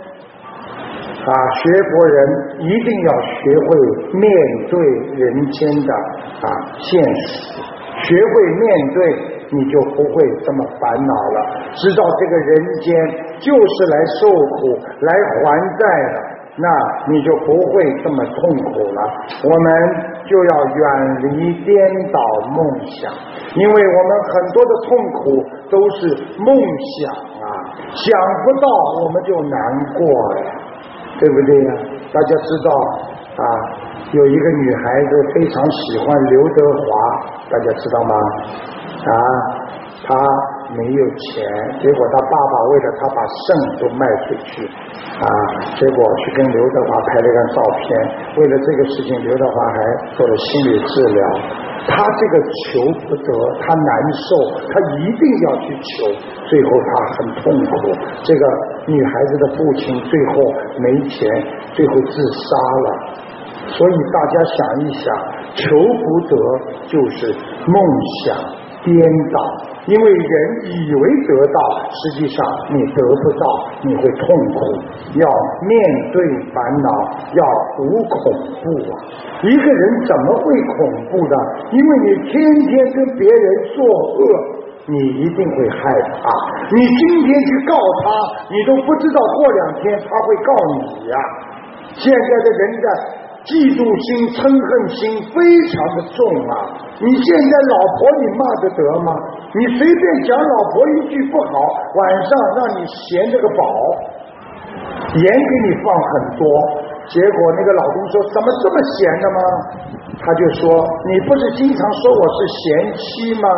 [SPEAKER 1] 学佛人一定要学会面对人间的现实，学会面对，你就不会这么烦恼了，知道这个人间就是来受苦来还债的，那你就不会这么痛苦了。我们就要远离颠倒梦想，因为我们很多的痛苦都是梦想想不到我们就难过呀，对不对呀？大家知道有一个女孩子非常喜欢刘德华，大家知道吗？她没有钱，结果她爸爸为了她把肾都卖出去结果去跟刘德华拍了张照片。为了这个事情，刘德华还做了心理治疗。他这个求不得，他难受，他一定要去求，最后他很痛苦。这个女孩子的父亲最后没钱，最后自杀了。所以大家想一想，求不得就是梦想颠倒，因为人以为得到，实际上你得不到，你会痛苦。要面对烦恼，要无恐怖一个人怎么会恐怖的？因为你天天跟别人作恶，你一定会害怕。你今天去告他，你都不知道过2天他会告你呀。现在的人的嫉妒心、嗔恨心非常的重你现在老婆你骂得得吗？你随便讲老婆一句不好，晚上让你闲这个饱，盐给你放很多，结果那个老公说怎么这么咸的吗？他就说你不是经常说我是贤妻吗？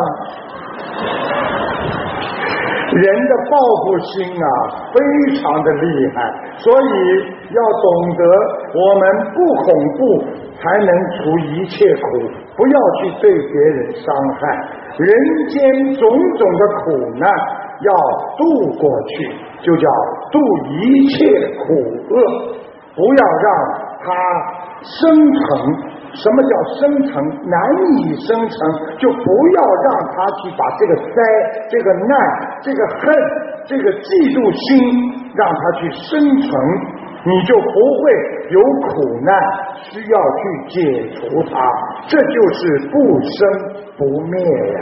[SPEAKER 1] 人的报复心非常的厉害，所以要懂得我们不恐怖才能除一切苦，不要去对别人伤害。人间种种的苦难要度过去，就叫度一切苦恶，不要让它生成。什么叫生成？难以生成，就不要让他去把这个灾、这个难、这个恨、这个嫉妒心让他去生成，你就不会有苦难需要去解除它。这就是不生不灭呀。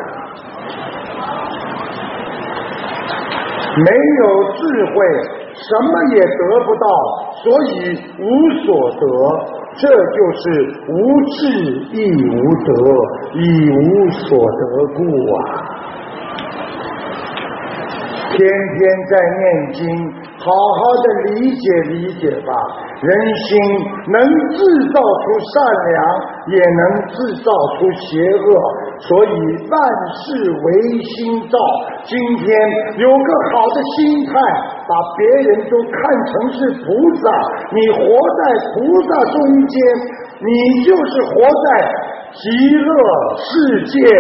[SPEAKER 1] 没有智慧，什么也得不到，所以无所得。这就是无智亦无得，亦无所得故天天在念经，好好的理解吧。人心能制造出善良，也能制造出邪恶，所以万事唯心造。今天有个好的心态，把别人都看成是菩萨，你活在菩萨中间，你就是活在极乐世界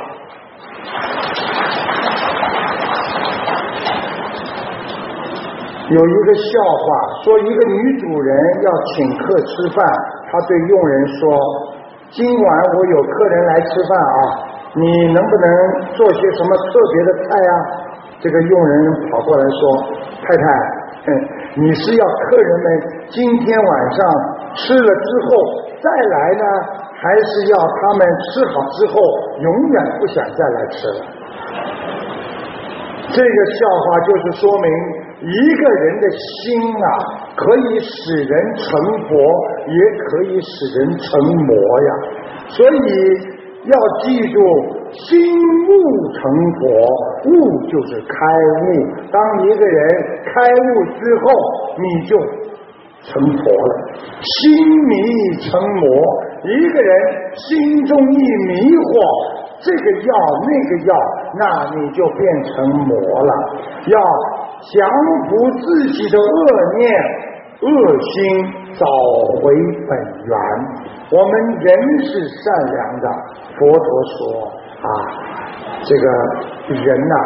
[SPEAKER 1] 有一个笑话，说一个女主人要请客吃饭，她对佣人说，今晚我有客人来吃饭你能不能做些什么特别的菜这个佣人跑过来说，太太，你是要客人们今天晚上吃了之后再来呢，还是要他们吃好之后永远不想再来吃了？这个笑话就是说明一个人的心啊，可以使人成佛，也可以使人成魔呀。所以要记住，心悟成佛，悟就是开悟。当一个人开悟之后，你就成佛了。心迷成魔，一个人心中一迷惑，这个药那个药，那你就变成魔了。要降服自己的恶念恶心，找回本源。我们人是善良的，佛陀说啊，这个人呐，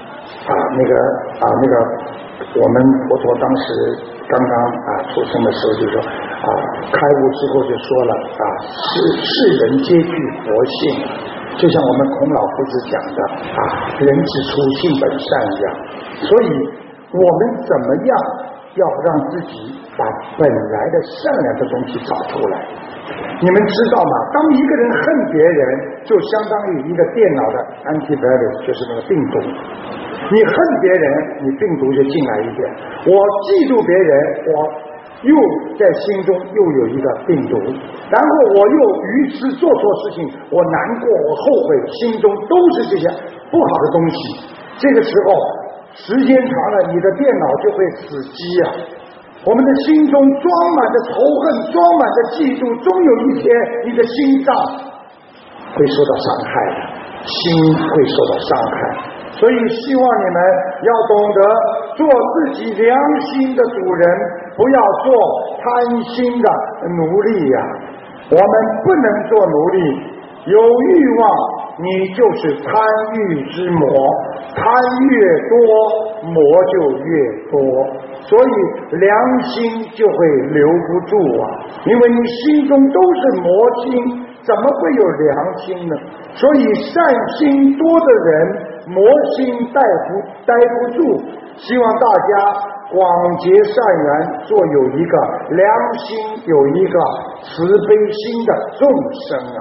[SPEAKER 1] 那个我们佛陀当时刚刚出生的时候就说开悟之后就说了世人皆具佛性，就像我们孔老夫子讲的人之初性本善一样。所以我们怎么样要让自己把本来的善良的东西找出来？你们知道吗？当一个人恨别人，就相当于一个电脑的 antivirus， 就是那个病毒。你恨别人，你病毒就进来一点。我嫉妒别人，我又在心中又有一个病毒，然后我又于是做错事情，我难过，我后悔，心中都是这些不好的东西。这个时候时间长了，你的电脑就会死机啊。我们的心中装满着仇恨，装满着嫉妒，终有一天你的心脏会受到伤害的，心会受到伤害。所以希望你们要懂得做自己良心的主人，不要做贪心的奴隶呀。我们不能做奴隶，有欲望你就是贪欲之魔，贪越多魔就越多，所以良心就会留不住啊。因为你心中都是魔心，怎么会有良心呢？所以善心多的人魔心待不住。希望大家广结善缘，做有一个良心，有一个慈悲心的众生啊。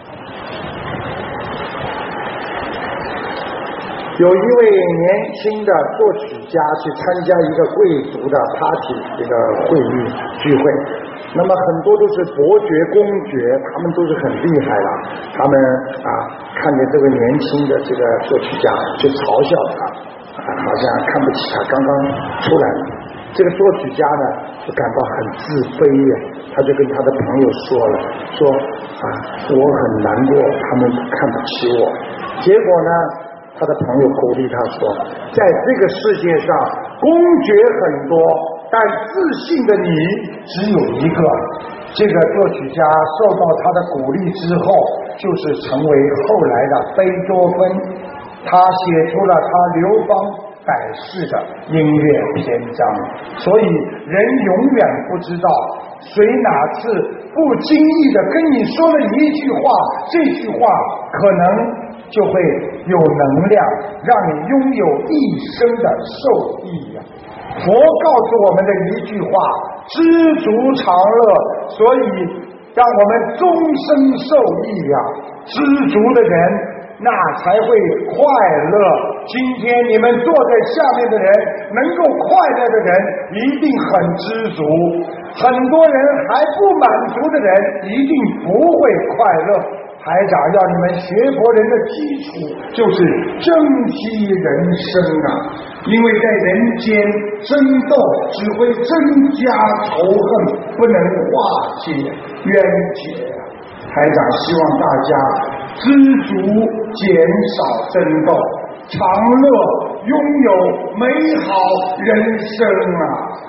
[SPEAKER 1] 有一位年轻的作曲家去参加一个贵族的 party， 这个会议聚会，那么很多都是伯爵公爵，他们都是很厉害了。他们看见这位年轻的这个作曲家，就嘲笑他，好像看不起他，刚刚出来。这个作曲家呢，就感到很自卑呀，他就跟他的朋友说了，说我很难过，他们看不起我。结果呢，他的朋友鼓励他说，在这个世界上公爵很多，但自信的你只有一个。这个作曲家受到他的鼓励之后，就是成为后来的贝多芬，他写出了他流芳百世的音乐篇章。所以人永远不知道谁哪次不经意的跟你说了一句话，这句话可能就会有能量让你拥有一生的受益呀。佛告诉我们的一句话，知足常乐，所以让我们终生受益呀。知足的人那才会快乐。今天你们坐在下面的人，能够快乐的人一定很知足，很多人还不满足的人一定不会快乐。台长要你们学佛人的基础就是珍惜人生啊，因为在人间争斗只会增加仇恨，不能化解冤结啊。台长希望大家知足，减少争斗，长乐，拥有美好人生啊！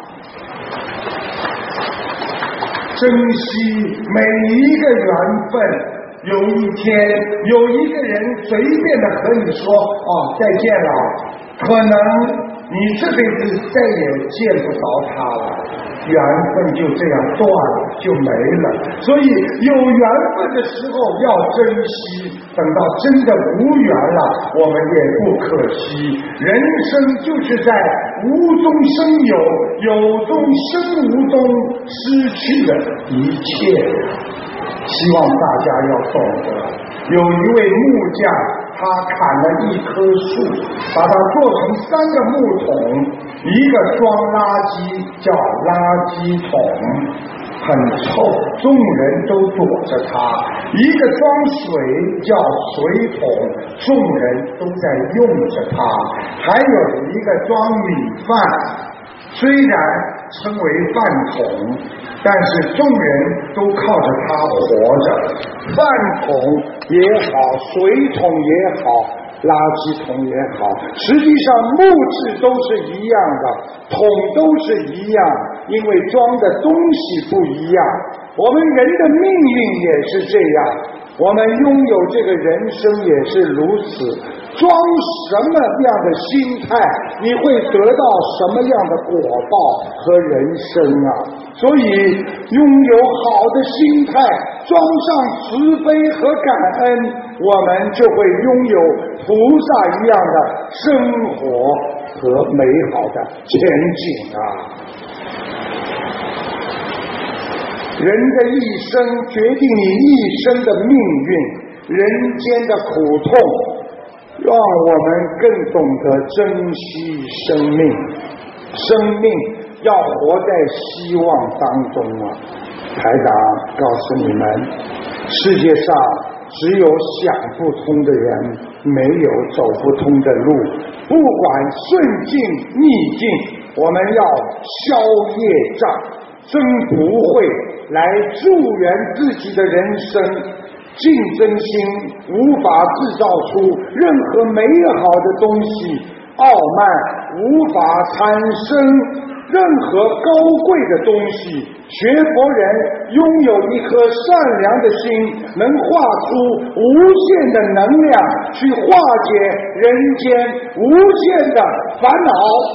[SPEAKER 1] 珍惜每一个缘分。有一天有一个人随便的和你说再见了，可能你这辈子再也见不着他了，缘分就这样断了，就没了。所以有缘分的时候要珍惜，等到真的无缘了，我们也不可惜。人生就是在无中生有，有中生无中失去了一切。希望大家要懂得，有一位木匠， 他砍了一棵树，把它做成3个木桶，一个装垃圾叫垃圾桶，很臭，众人都躲着它；一个装水叫水桶，众人都在用着它；还有一个装米饭，虽然称为饭桶，但是众人都靠着它活着。饭桶也好，水桶也好，垃圾桶也好，实际上木质都是一样的，桶都是一样，因为装的东西不一样。我们人的命运也是这样，我们拥有这个人生也是如此。装什么样的心态，你会得到什么样的果报和人生啊！所以拥有好的心态，装上慈悲和感恩，我们就会拥有菩萨一样的生活和美好的前景啊！人的一生决定你一生的命运，人间的苦痛让我们更懂得珍惜生命，生命要活在希望当中啊！台长告诉你们，世界上只有想不通的人，没有走不通的路。不管顺境逆境，我们要消业障，真不会来助缘自己的人生。竞争心无法制造出任何美好的东西，傲慢无法产生任何高贵的东西。学佛人拥有一颗善良的心，能化出无限的能量，去化解人间无限的烦恼。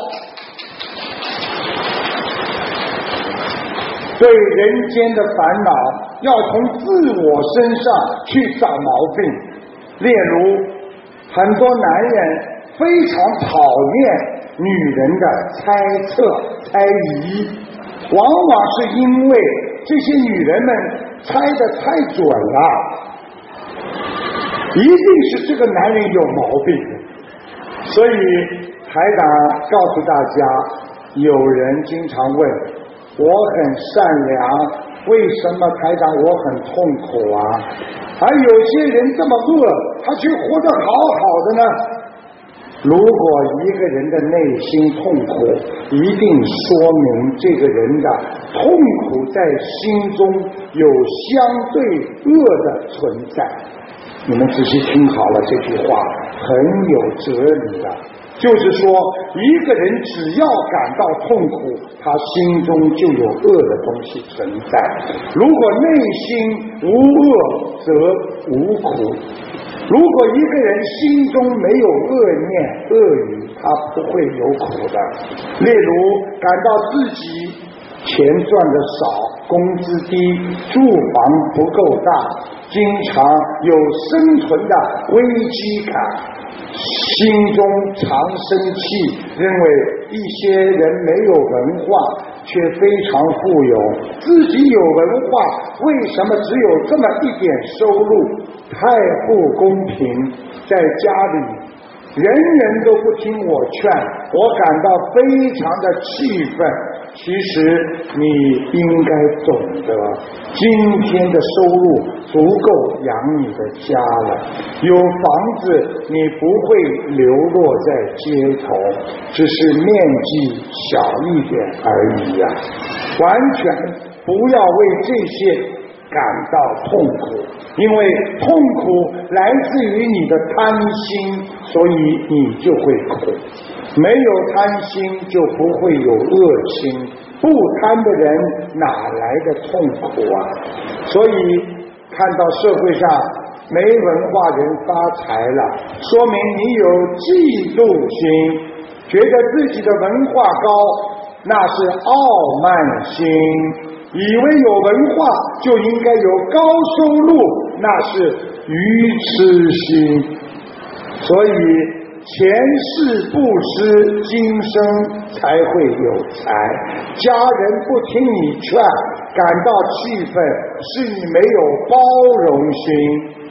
[SPEAKER 1] 对人间的烦恼要从自我身上去找毛病。例如，很多男人非常讨厌女人的猜测猜疑，往往是因为这些女人们猜得太准了，一定是这个男人有毛病。所以台长告诉大家，有人经常问，我很善良，为什么台长我很痛苦啊？而有些人这么恶，他却活得好好的呢？如果一个人的内心痛苦，一定说明这个人的痛苦在心中有相对恶的存在。你们仔细听好了，这句话很有哲理的。就是说，一个人只要感到痛苦，他心中就有恶的东西存在。如果内心无恶，则无苦。如果一个人心中没有恶念恶语，他不会有苦的。例如，感到自己钱赚得少，工资低，住房不够大，经常有生存的危机感，心中常生气，认为一些人没有文化却非常富有，自己有文化，为什么只有这么一点收入？太不公平！在家里人人都不听我劝，我感到非常的气愤。其实你应该懂得，今天的收入足够养你的家了，有房子你不会流落在街头，只是面积小一点而已呀。完全不要为这些感到痛苦，因为痛苦来自于你的贪心，所以你就会苦。没有贪心就不会有恶心，不贪的人哪来的痛苦啊？所以看到社会上没文化人发财了，说明你有嫉妒心，觉得自己的文化高，那是傲慢心，以为有文化就应该有高收入，那是愚痴心。所以前世布施，今生才会有财。家人不听你劝，感到气愤，是你没有包容心。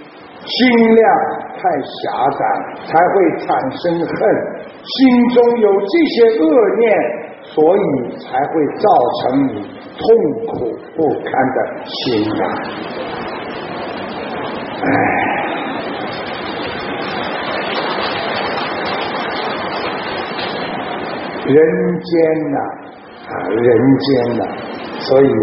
[SPEAKER 1] 心量太狭窄，才会产生恨，心中有这些恶念，所以才会造成你痛苦不堪的心啊。人间呐，人间呐，所以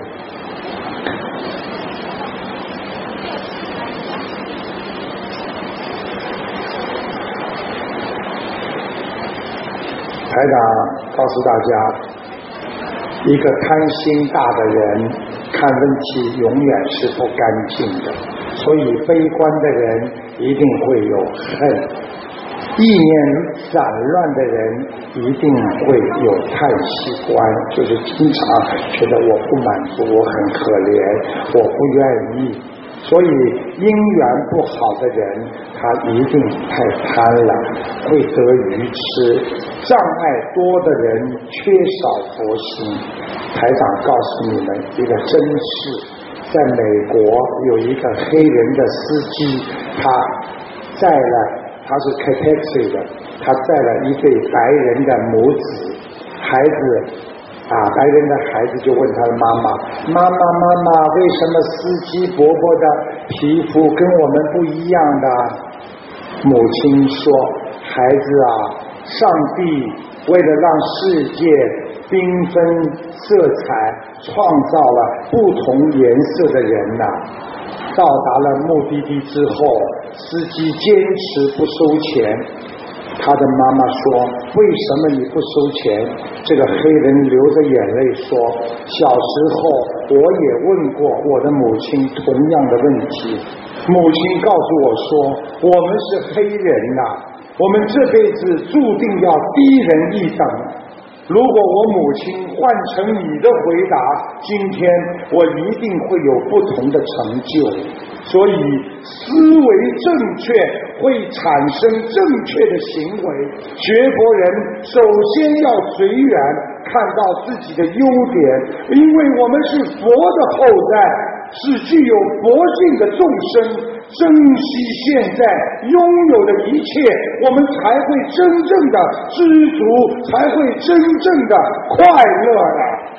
[SPEAKER 1] 台长告诉大家，一个贪心大的人看问题永远是不干净的，所以悲观的人一定会有恨，意念散乱的人一定会有叹息观，就是经常觉得我不满足，我很可怜，我不愿意。所以因缘不好的人，他一定太贪了，会得愚痴。障碍多的人缺少佛心。台长告诉你们一个真事，在美国有一个黑人的司机，他是开 taxi 的，他载了一对白人的母子，孩子白人的孩子就问他的妈妈，为什么司机伯伯的皮肤跟我们不一样的？母亲说，孩子啊，上帝为了让世界缤纷色彩，创造了不同颜色的人呐。到达了目的地之后，司机坚持不收钱。他的妈妈说，为什么你不收钱？这个黑人流着眼泪说，小时候我也问过我的母亲同样的问题，母亲告诉我说，我们是黑人呐，我们这辈子注定要低人一等。如果我母亲换成你的回答，今天我一定会有不同的成就。所以思维正确会产生正确的行为。学佛人首先要随缘，看到自己的优点，因为我们是佛的后代，是具有佛性的众生，珍惜现在拥有的一切，我们才会真正的知足，才会真正的快乐的。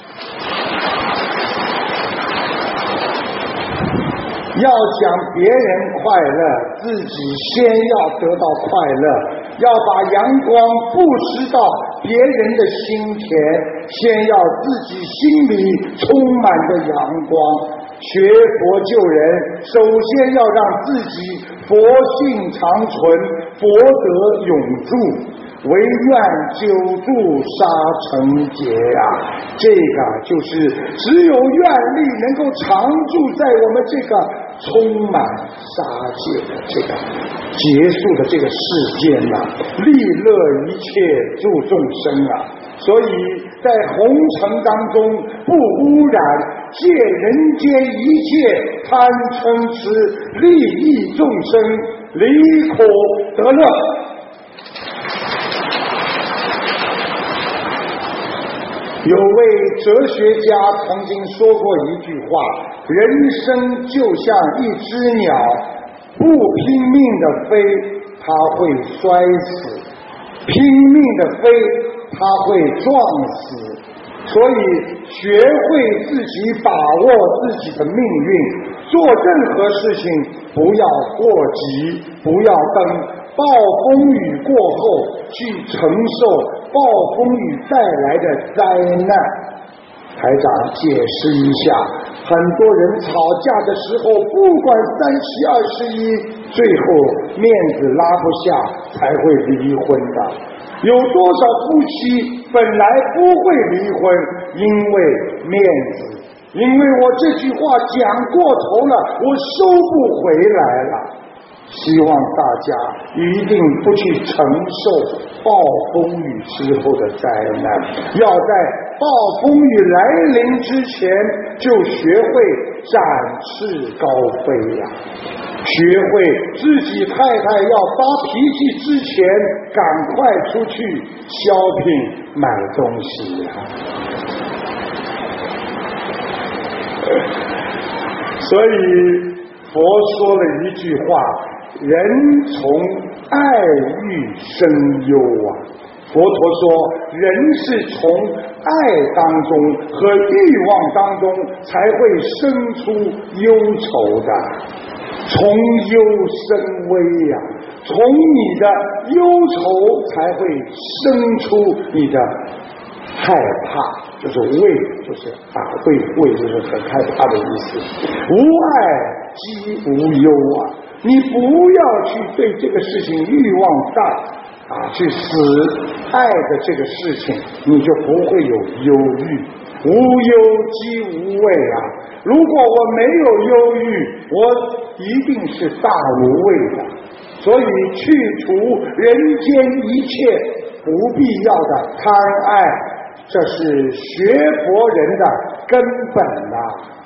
[SPEAKER 1] 要想别人快乐，自己先要得到快乐，要把阳光布施到别人的心田，先要自己心里充满着阳光。学佛救人，首先要让自己佛性长存，佛德永驻。唯愿久住沙城劫啊！这个就是只有愿力能够常住在我们这个充满杀戒的这个结束的这个世间啊，利乐一切助众生啊！所以在红尘当中不污染，借人间一切贪嗔痴，利益众生，离苦得乐。有位哲学家曾经说过一句话，人生就像一只鸟，不拼命的飞它会摔死，拼命的飞它会撞死。所以学会自己把握自己的命运，做任何事情不要过急，不要等暴风雨过后去承受暴风雨带来的灾难。台长解释一下，很多人吵架的时候不管37、21，最后面子拉不下才会离婚的。有多少夫妻本来不会离婚，因为面子，因为我这句话讲过头了，我收不回来了。希望大家一定不去承受暴风雨之后的灾难，要在暴风雨来临之前就学会展翅高飞呀！学会自己太太要发脾气之前，赶快出去shopping买东西呀！所以佛说了一句话，人从爱欲生忧啊。佛陀说，人是从爱当中和欲望当中才会生出忧愁的，从忧生危呀，从你的忧愁才会生出你的害怕，就是畏，就是畏就是很害怕的意思。无爱即无忧啊，你不要去对这个事情欲望大去死爱的这个事情，你就不会有忧郁。无忧即无畏啊！如果我没有忧郁，我一定是大无畏的。所以去除人间一切不必要的贪爱，这是学佛人的根本啊。